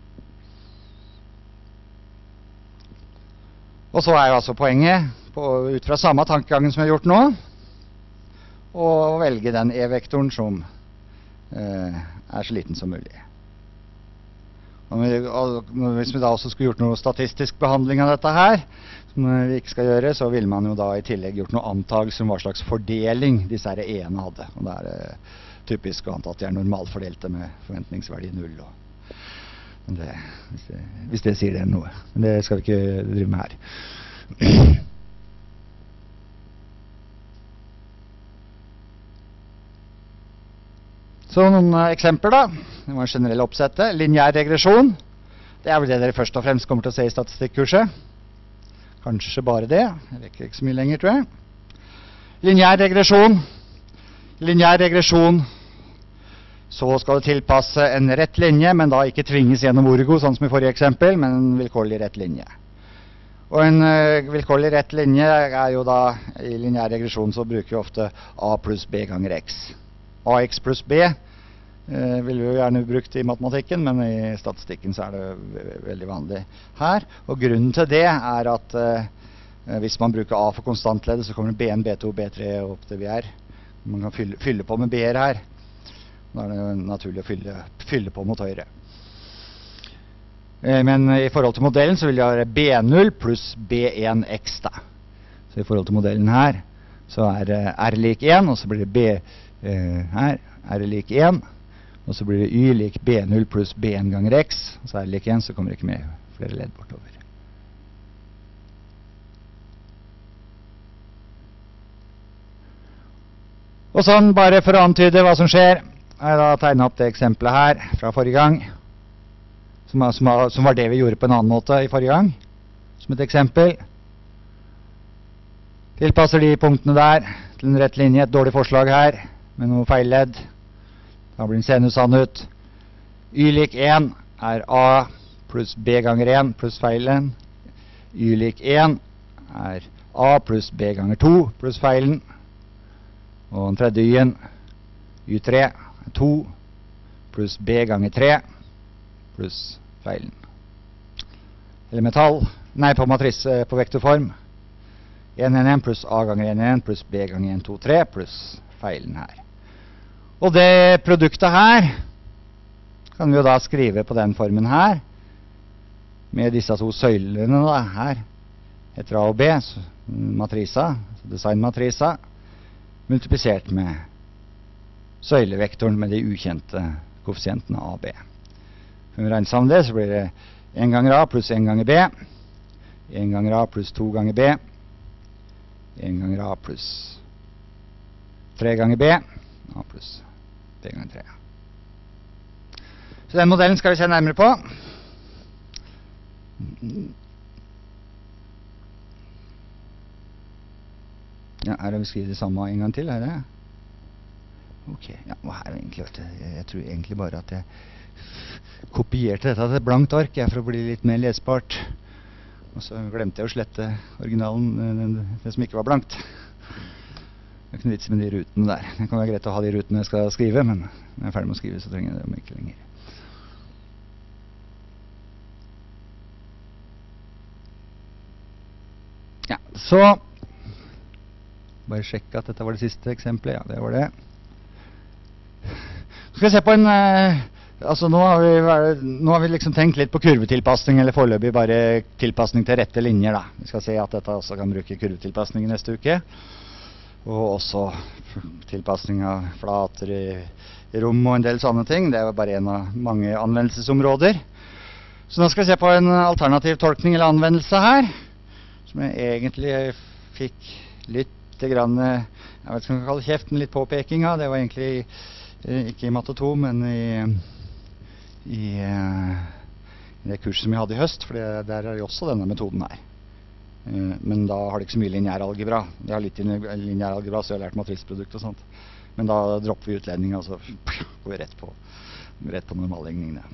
Og så er jo altså poenget, på, ut fra samme tankegangen som vi har gjort nå, å velge den e-vektoren som eh, er så liten som mulig. Og vi, og hvis vi da også skulle gjort noe statistisk behandling av dette her, som vi ikke skal gjøre, så ville man jo da i tillegg gjort noe antagelse om hva slags fordeling disse her ene hadde. Og det er eh, typisk å anta at de er normalfordelte med forventningsverdi null. Og, det, hvis, det, hvis det sier det noe. Men det skal vi ikke drive med her. Så noen eksempler da. Det var generelle oppsettet. Lineær regresjon. Det er vel det dere først og fremst kommer til å se i statistikkurset. Kanskje bare det. Jeg rekker ikke så mye lenger, tror jeg. Lineær regresjon. Lineær regresjon. Så skal du tilpasse en rett linje, men da ikke tvinges gjennom orgo, sånn som i forrige eksempel, men en vilkårlig rett linje. Og en uh, vilkårlig rett linje er jo da, i lineær regresjon så bruker vi ofte A pluss B ganger X. A X pluss B uh, vil vi jo gjerne brukt i matematikken, men i statistikken så er det veldig vanlig her. Og grunnen til det er at uh, hvis man bruker A for konstantleddet, så kommer B en, B to, B tre og opp til B R. Man kan fylle, fylle på med B-er her. Da er det naturlig å fylle, fylle på mot høyre. Men i forhold til modellen så vil det være B null pluss B en X da. Så i forhold til modellen her så er R lik én, og så blir det B eh, her, R lik én, og så blir det Y lik B null pluss B en ganger X, og så R lik én, så kommer det ikke med flere ledd bortover. Og sånn, bare for å antyde hva som skjer, har jeg da tegnet opp det eksempelet her fra forrige gang. Som, som, som var det vi gjorde på en annen måte i forrige gang, som et eksempel. Tilpasser de punktene der til en rett linje, et dårlig forslag her, med noe feilledd. Da blir den seende sann ut. Y lik én er A pluss B ganger én pluss feilen. Y lik én er A pluss B ganger to pluss feilen. Og den tredje y-en, Y tre, er to pluss B ganger tre pluss feilen. Eller metall, nei på matrise på vektorform. én en en pluss A ganger én en pluss B ganger én to tre pluss feilen her. Og det produktet her kan vi jo da skrive på den formen her, med disse to søylene da, her, etter A og B, matrisa, designmatrisa, multiplisert med søylevektoren med de ukjente koeffisientene A og B. Når vi regner sammen det, så blir det én ganger A pluss én ganger B, én ganger A pluss to ganger B, én ganger A pluss tre ganger B, A pluss B ganger tre. Så den modellen skal vi se nærmere på. Ja, her har vi skrevet det samme en gang til, er det? Ok, ja, og her har jeg egentlig hørt det. Jeg tror egentlig bare at jeg kopierte dette til et blankt ark, ja, for å bli litt mer lesbart. Og så glemte jeg å slette originalen, det som ikke var blankt. Det er ikke noe vits med de rutene der. Det kan være greit å ha de rutene jeg skal skrive, men når jeg er ferdig med å skrive, så trenger jeg det om ikke lenger. Ja, så bare sjekke at dette var det siste eksempelet. Ja, det var det. Så skal vi se på en eh, altså nå har, vi, nå har vi liksom tenkt litt på kurvetilpasning, eller foreløpig bare tilpasning til rette linjer da. Vi skal se at dette også kan bruke kurvetilpasning i neste uke, og også tilpasning av flater i, i rom og en del sånne ting. Det er bare en av mange anvendelsesområder. Så nå skal vi se på en alternativ tolkning eller anvendelse her, som jeg egentlig fikk litt grann, jeg vet ikke hva jeg kan kalle kjeften, litt påpeking av. Det var egentlig ikke i matte to, men i, i, i det kurset som vi hadde i høst, for det, der er jo også denne metoden her. Men da har det ikke så mye lineær algebra. Det har litt lineær algebra, så jeg har lært matrisprodukt og sånt. Men da dropper vi utledning, og så går vi rett på, rett på normalligningene.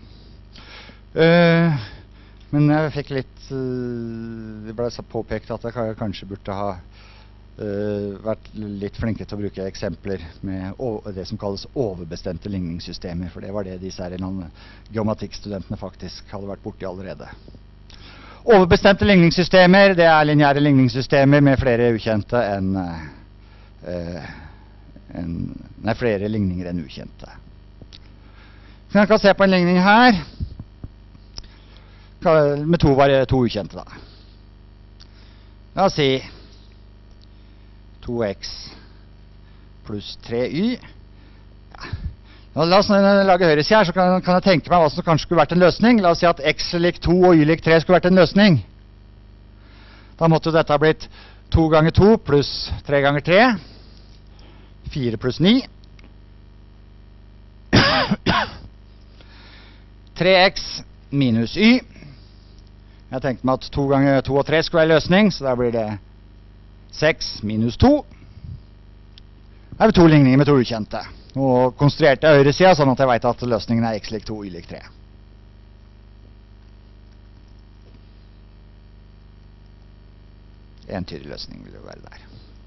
Men jeg fikk litt, det ble påpekt at jeg kanskje burde ha Uh, vært litt flinkere til å bruke eksempler med det som kalles overbestemte ligningssystemer, for det var det disse her geomatikkstudentene faktisk hadde vært borti allerede. Overbestemte ligningssystemer, det er lineære ligningssystemer med flere ukjente enn uh, en, nei, flere ligninger enn ukjente. Så jeg kan se på en ligning her med to, to ukjente da. La oss si to x pluss tre y. Ja. La oss lage høyresida her, så kan, kan jeg tenke meg hva som kanskje skulle vært en løsning. La oss si at x lik to og y lik tre skulle vært en løsning. Da måtte jo dette ha blitt to ganger to pluss tre ganger tre. fire pluss ni. tre x minus y. Jeg tenkte meg at to ganger to og tre skulle være løsning, så da blir det seks minus to. Her har vi to ligninger med to ukjente. Og konstruerte høyre siden, sånn at jeg vet at løsningen er x lik to, y lik tre. Entydig løsning vil jo være der.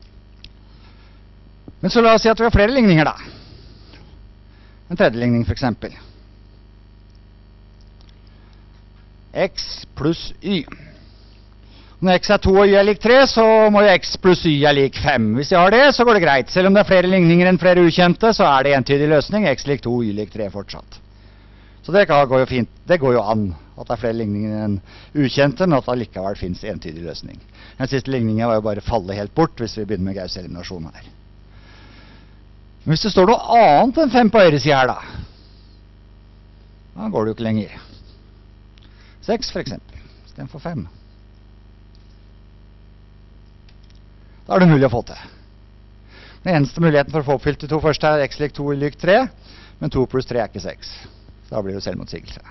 Men så la oss si at vi har flere ligninger da. En tredje ligning for eksempel. X pluss y. Når x er to og y er lik tre, så må jo x pluss y er lik fem. Hvis jeg har det, så går det greit. Selv om det er flere ligninger enn flere ukjente, så er det entydig løsning. X lik to, y lik tre fortsatt. Så det går jo fint. Det går jo an at det er flere ligninger enn ukjente, men at det likevel finnes entydig løsning. Den siste ligningen var jo bare falle helt bort hvis vi begynner med Gauss eliminasjon her. Men hvis det står noe annet enn fem på høyre siden her da, da går det jo ikke lenger. seks for eksempel, i stedet for fem. Da er det mulig å få til. Den eneste muligheten for å få oppfylt de to første er x lik to, y lik tre, men to pluss tre er ikke seks. Så da blir det selvmotsigelse.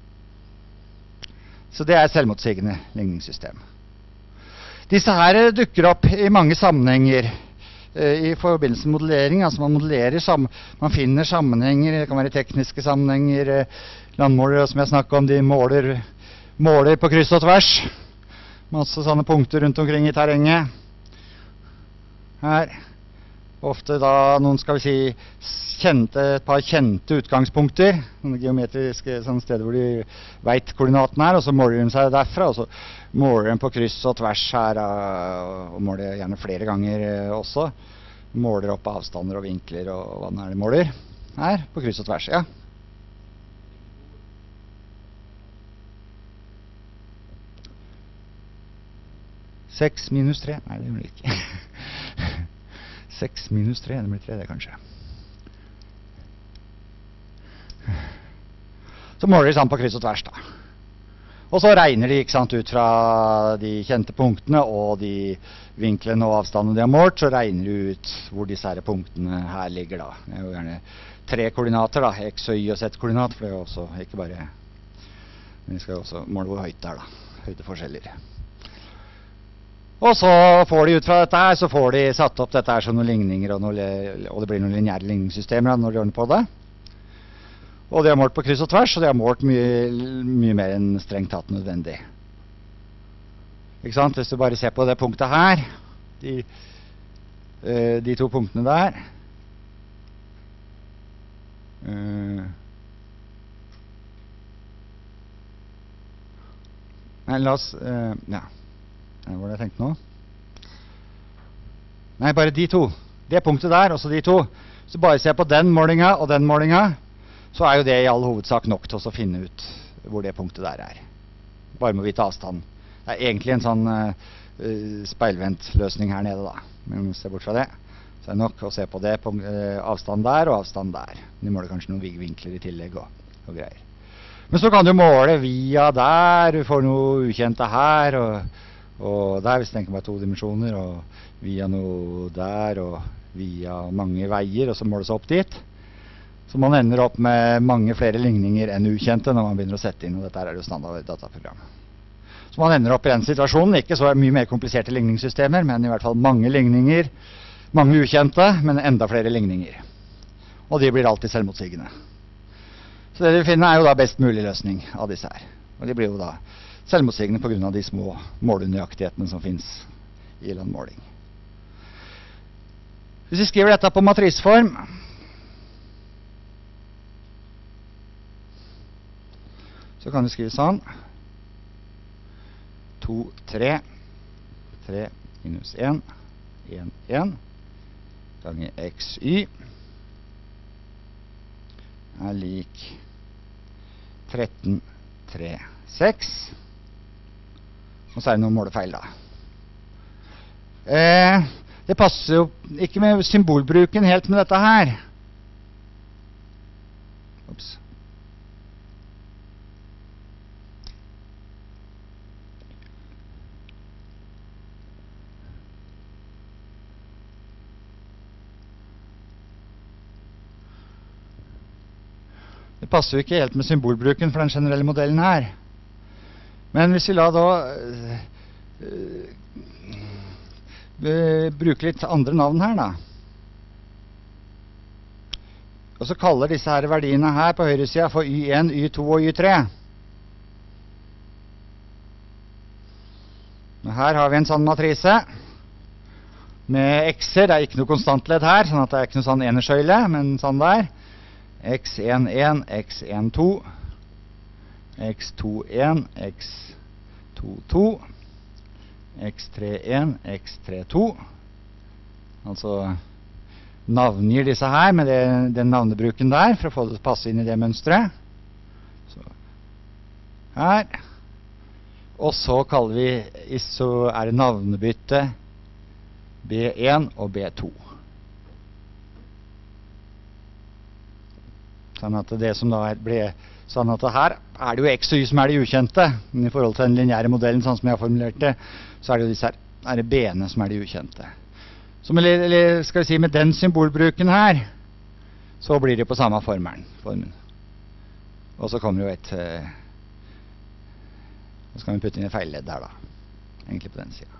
Så det er et selvmotsigende ligningssystem. Disse her dukker opp i mange sammenhenger i forbindelse med modellering. Altså man modellerer, man finner sammenhenger, det kan være tekniske sammenhenger, landmålere som jeg snakket om, de måler, måler på kryss og tvers. Masse sånne punkter rundt omkring i terrenget. Her. Ofte da noen, skal vi si, kjente, et par kjente utgangspunkter, noen geometriske sånne steder hvor de vet koordinaten er, og så måler de seg derfra, og så måler de på kryss og tvers her, og måler gjerne flere ganger også. Måler opp avstander og vinkler, og hva er det måler? Her, på kryss og tvers, ja. seks minus tre, nei det blir ikke. seks minus tre, det blir tre det kanskje. Så måler de sammen på kryss og tvers da. Og så regner de ikke sant, ut fra de kjente punktene og de vinklene og avstandene de har målt, så regner de ut hvor disse her punktene her ligger da. Det er jo gjerne tre koordinater da, x og y og z-koordinat, for det er jo også ikke bare, men vi skal jo også måle hvor høyt det er da, høydeforskjeller. Og så får de ut fra dette her, så får de satt opp dette her som noen ligninger, og, noe, og det blir noen lineære ligningssystemer når de ordner på det. Og de har målt på kryss og tvers, og de har målt mye, mye mer enn strengt tatt nødvendig. Ikke sant? Hvis du bare ser på det punktet her, de, uh, de to punktene der. Uh, nei, la oss, uh, ja. Hva var det jeg tenkte nå? Nei, bare de to. Det punktet der, også de to. Så bare se på den målinga og den målinga, så er jo det i all hovedsak nok til å finne ut hvor det punktet der er. Bare med å vite avstand. Det er egentlig en sånn uh, speilvendt løsning her nede da. Men se bort fra det, så er det nok å se på det på uh, avstand der og avstand der. De måler kanskje noen vinkler i tillegg og, og greier. Men så kan du måle via der, du får noe ukjente her, og og der hvis du tenker meg to dimensjoner, og via noe der, og via mange veier, og så måles det opp dit. Så man ender opp med mange flere ligninger enn ukjente når man begynner å sette inn, og dette er jo standard dataprogram. Så man ender opp i den situasjonen, ikke så mye mer kompliserte ligningssystemer, men i hvert fall mange ligninger, mange ukjente, men enda flere ligninger. Og de blir alltid selvmotsigende. Så det vi finner er jo da best mulig løsning av disse her. Og de blir jo da selvmotsigende på grunn av de små målunøyaktighetene som finnes i landmåling. Hvis vi skriver dette på matriseform, så kan vi skrive sånn. to, tre, tre minus en, en, en, ganger x, y, er lik tretten, tre, seks. Og så er det noen målefeil da. Eh, det passer jo ikke med symbolbruken helt med dette her. Ups. Det passer jo ikke helt med symbolbruken for den generelle modellen her. Men hvis vi la da øh, øh, bruke litt andre navn her da. Og så kaller disse her verdiene her på høyresida for Y en, Y to og Y tre. Og her har vi en sånn matrise med x-er. Det er ikke noe konstantledd her, sånn at det er ikke noe sånn enersøyle, men sånn der. x en en, x en to, x to en, x to to, x tre en, x tre to. Altså navngir disse her med det, den navnebruken der, for å få det til å passe inn i det mønstret. Så her. Og så kaller vi, så er det navnebytte B en og B to. Sånn at det som da ble, sånn at her er det jo x og y som er de ukjente. Men i forhold til den lineære modellen, sånn som jeg har formulert det, så er det jo disse her, er det b-ene som er de ukjente. Så med, skal vi si, med den symbolbruken her, så blir det på samme formelen. Formen. Og så kommer jo et, så skal vi putte inn et feilledd her da, egentlig på den siden.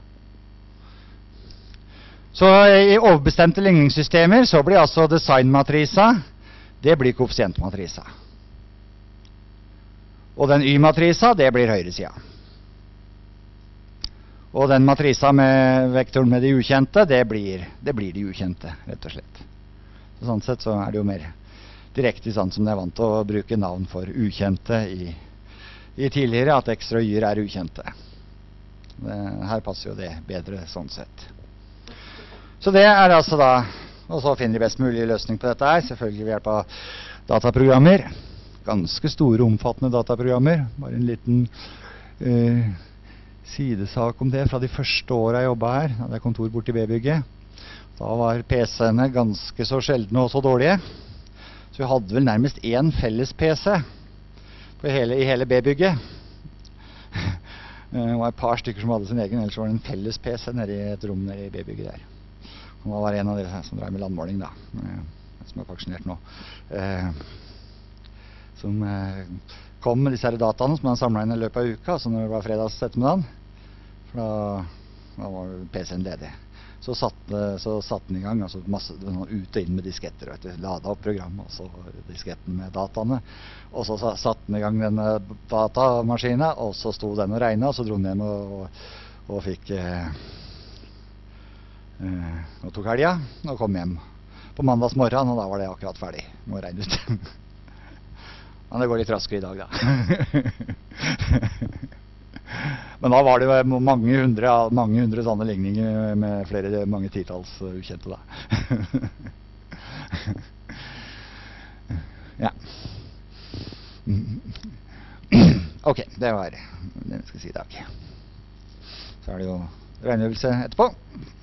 Så i overbestemte ligningssystemer så blir altså designmatrisa, det blir koeffisientmatrisa. Og den y-matrisa, det blir høyresida. Og den matrisa med vektoren med de ukjente, det blir, det blir de ukjente, rett og slett. Så sånn sett så er det jo mer direkte sånn som det er vant til å bruke navn for ukjente i, i tidligere, at x og y-er er ukjente. Det, her passer jo det bedre sånn sett. Så det er altså da, og så finner de best mulige løsning på dette her, selvfølgelig ved hjelp av dataprogrammer. Ganske store, omfattende dataprogrammer. Bare en liten uh, sidesak om det fra de første årene jeg jobbet her. Da hadde jeg kontor borte i B-bygget. Da var P C-ene ganske så sjeldne og så dårlige. Så vi hadde vel nærmest en felles P C på hele, i hele B-bygget. Det var et par stykker som hadde sin egen, ellers var det en felles P C nede i et rom nede i B-bygget der. Han var en av dere som drev med landmåling da, som er pensjonert nå. Eh, som eh, kom med disse her dataene som han samlet inn i løpet av uka, så når det var fredags ettermiddagen, for da, da var P C-en ledig. Så satte, så satte den i gang, altså masse, ut og inn med disketter, vet du, ladet opp programmet, og så disketten med dataene, og så satte den i gang denne datamaskinen, og så sto den og regnet, og så dro den hjem og, og, og fikk... Eh, Uh, og tok helga og kom hjem på mandags morgen, og da var det akkurat ferdig med å regne ut. Men det går litt raskere i dag da. Men da var det mange hundre, mange hundre sånne ligninger med flere, mange titalls ukjente da. Ja. Ok, det var det vi skal si i dag. Så er det jo regneøvelse etterpå.